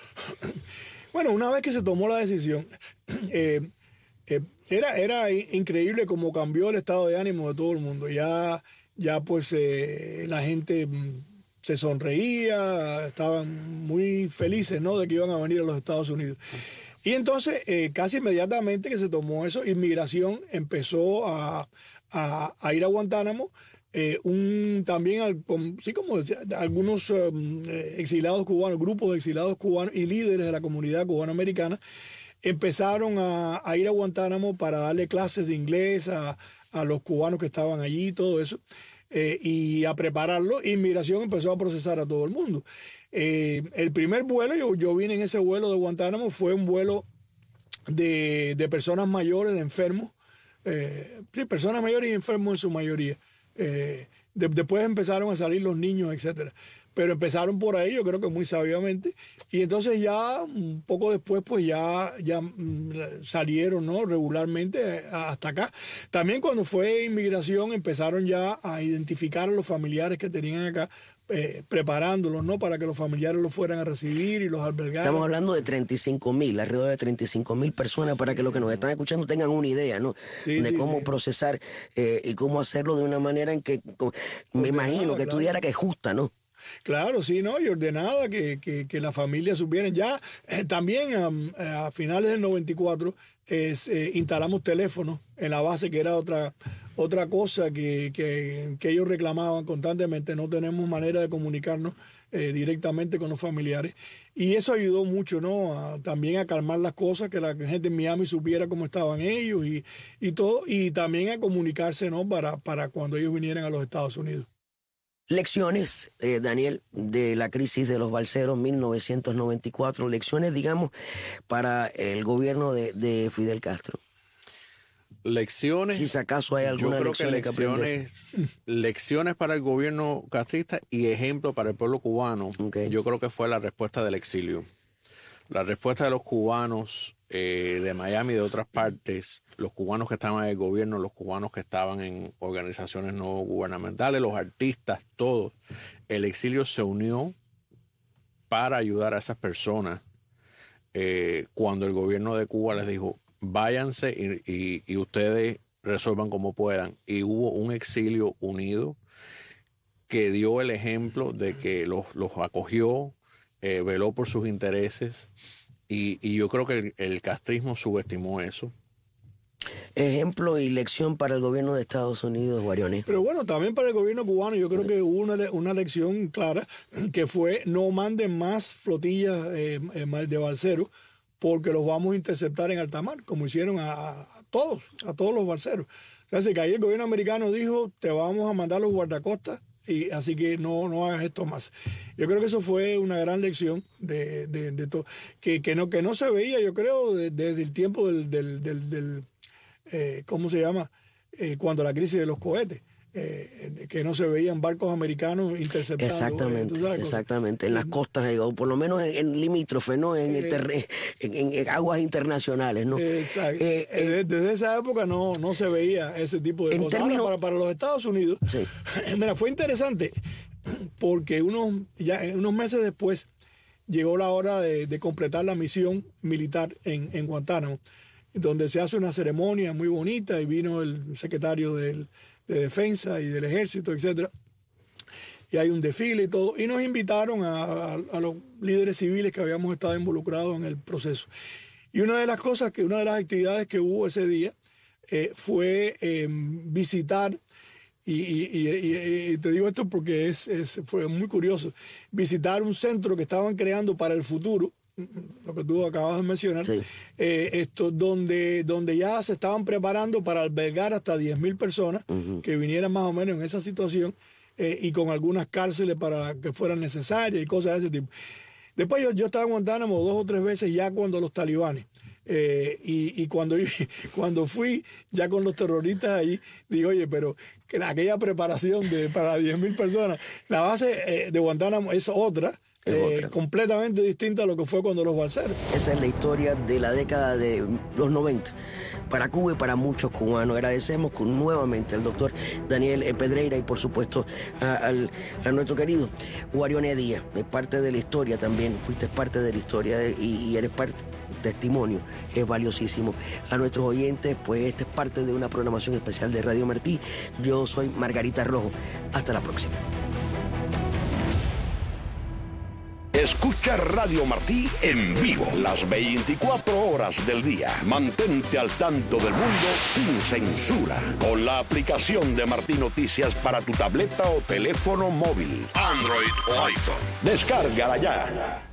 Speaker 4: Bueno, una vez que se tomó la decisión, eh, eh, era, era increíble cómo cambió el estado de ánimo de todo el mundo. Ya, ya pues eh, la gente se sonreía, estaban muy felices, ¿no?, de que iban a venir a los Estados Unidos. Y entonces, eh, casi inmediatamente que se tomó eso, inmigración empezó a, a, a ir a Guantánamo eh, un también, al, com, sí, como decía, algunos um, exilados cubanos, grupos de exilados cubanos y líderes de la comunidad cubanoamericana empezaron a, a ir a Guantánamo para darle clases de inglés a, a los cubanos que estaban allí y todo eso, eh, y a prepararlo. Inmigración empezó a procesar a todo el mundo. Eh, el primer vuelo, yo, yo vine en ese vuelo de Guantánamo, fue un vuelo de, de personas mayores, de enfermos, eh, sí, personas mayores y enfermos en su mayoría. Eh, de, después empezaron a salir los niños, etcétera. Pero empezaron por ahí, yo creo que muy sabiamente, y entonces ya un poco después pues ya, ya salieron, ¿no?, regularmente hasta acá. También cuando fue inmigración empezaron ya a identificar a los familiares que tenían acá, eh, preparándolos, ¿no?, para que los familiares los fueran a recibir y los albergaran.
Speaker 2: Estamos hablando de treinta y cinco mil, alrededor de treinta y cinco mil personas, para que los que nos están escuchando tengan una idea, ¿no?, sí, de sí, cómo sí. procesar eh, y cómo hacerlo de una manera en que, como, me imagino que claro. tú dijeras que es justa, ¿no?
Speaker 4: Claro, sí, ¿no? Y ordenada, que, que, que las familias supieran. Ya eh, también um, a finales del noventa y cuatro es, eh, instalamos teléfonos en la base, que era otra, otra cosa que, que, que ellos reclamaban constantemente. No tenemos manera de comunicarnos eh, directamente con los familiares. Y eso ayudó mucho, ¿no? A, también a calmar las cosas, que la gente en Miami supiera cómo estaban ellos y, y todo. Y también a comunicarse, ¿no?, para, para cuando ellos vinieran a los Estados Unidos.
Speaker 2: Lecciones, eh, Daniel, de la crisis de los balseros mil novecientos noventa y cuatro, lecciones, digamos, para el gobierno de, de Fidel Castro.
Speaker 3: Lecciones.
Speaker 2: Si acaso hay alguna
Speaker 3: yo creo
Speaker 2: lección
Speaker 3: que lecciones, que lecciones para el gobierno castrista y ejemplo para el pueblo cubano. Okay. Yo creo que fue la respuesta del exilio. La respuesta de los cubanos eh, de Miami y de otras partes, los cubanos que estaban en el gobierno, los cubanos que estaban en organizaciones no gubernamentales, los artistas, todos. El exilio se unió para ayudar a esas personas eh, cuando el gobierno de Cuba les dijo, váyanse y, y, y ustedes resuelvan como puedan. Y hubo un exilio unido que dio el ejemplo de que los, los acogió, eh, veló por sus intereses. Y, y yo creo que el, el castrismo subestimó eso.
Speaker 2: Ejemplo y lección para el gobierno de Estados Unidos, Guarione.
Speaker 4: Pero bueno, también para el gobierno cubano yo creo que hubo una, una lección clara, que fue no manden más flotillas eh, de balseros, porque los vamos a interceptar en alta mar, como hicieron a, a todos, a todos los balseros. Así que ahí el gobierno americano dijo, te vamos a mandar los guardacostas, y así que no, no hagas esto más. Yo creo que eso fue una gran lección de, de, de todo, que, que, no, que no se veía, yo creo, desde, desde el tiempo del, del, del, del eh, ¿cómo se llama? Eh, cuando la crisis de los cohetes, eh, que no se veían barcos americanos interceptando.
Speaker 2: Exactamente, eh, exactamente, en las costas, o por lo menos en, en limítrofes, ¿no? En, eh, terre, en, en, en aguas internacionales, ¿no?
Speaker 4: Exacto. Eh, eh, Desde esa época no, no se veía ese tipo de cosas. Términos... Ahora, para, para los Estados Unidos, sí. Mira, fue interesante porque unos, ya, unos meses después llegó la hora de, de completar la misión militar en, en Guantánamo, donde se hace una ceremonia muy bonita y vino el secretario del de Defensa y del Ejército, etcétera. Y hay un desfile y todo. Y nos invitaron a, a, a los líderes civiles que habíamos estado involucrados en el proceso. Y una de las cosas, que una de las actividades que hubo ese día eh, fue eh, visitar, y, y, y, y te digo esto porque es, es, fue muy curioso, visitar un centro que estaban creando para el futuro, lo que tú acabas de mencionar, sí. eh, esto, donde, donde ya se estaban preparando para albergar hasta diez mil personas uh-huh. que vinieran más o menos en esa situación, eh, y con algunas cárceles para que fueran necesarias y cosas de ese tipo. Después yo, yo estaba en Guantánamo dos o tres veces ya cuando los talibanes, eh, y, y cuando, cuando fui ya con los terroristas ahí, digo, oye, pero que aquella preparación de, para diez mil personas, la base eh, de Guantánamo es otra, Eh, completamente distinta a lo que fue cuando los balseros.
Speaker 2: Esa es la historia de la década de los noventa para Cuba y para muchos cubanos. Agradecemos con, nuevamente al doctor Daniel Pedreira y por supuesto a, al, a nuestro querido Guarione Díaz, es parte de la historia también, fuiste parte de la historia y, y eres parte, testimonio es valiosísimo. A nuestros oyentes, pues esta es parte de una programación especial de Radio Martí. Yo soy Margarita Rojo, hasta la próxima.
Speaker 12: Escucha Radio Martí en vivo las veinticuatro horas del día. Mantente al tanto del mundo sin censura con la aplicación de Martí Noticias para tu tableta o teléfono móvil, Android o iPhone. Descárgala ya.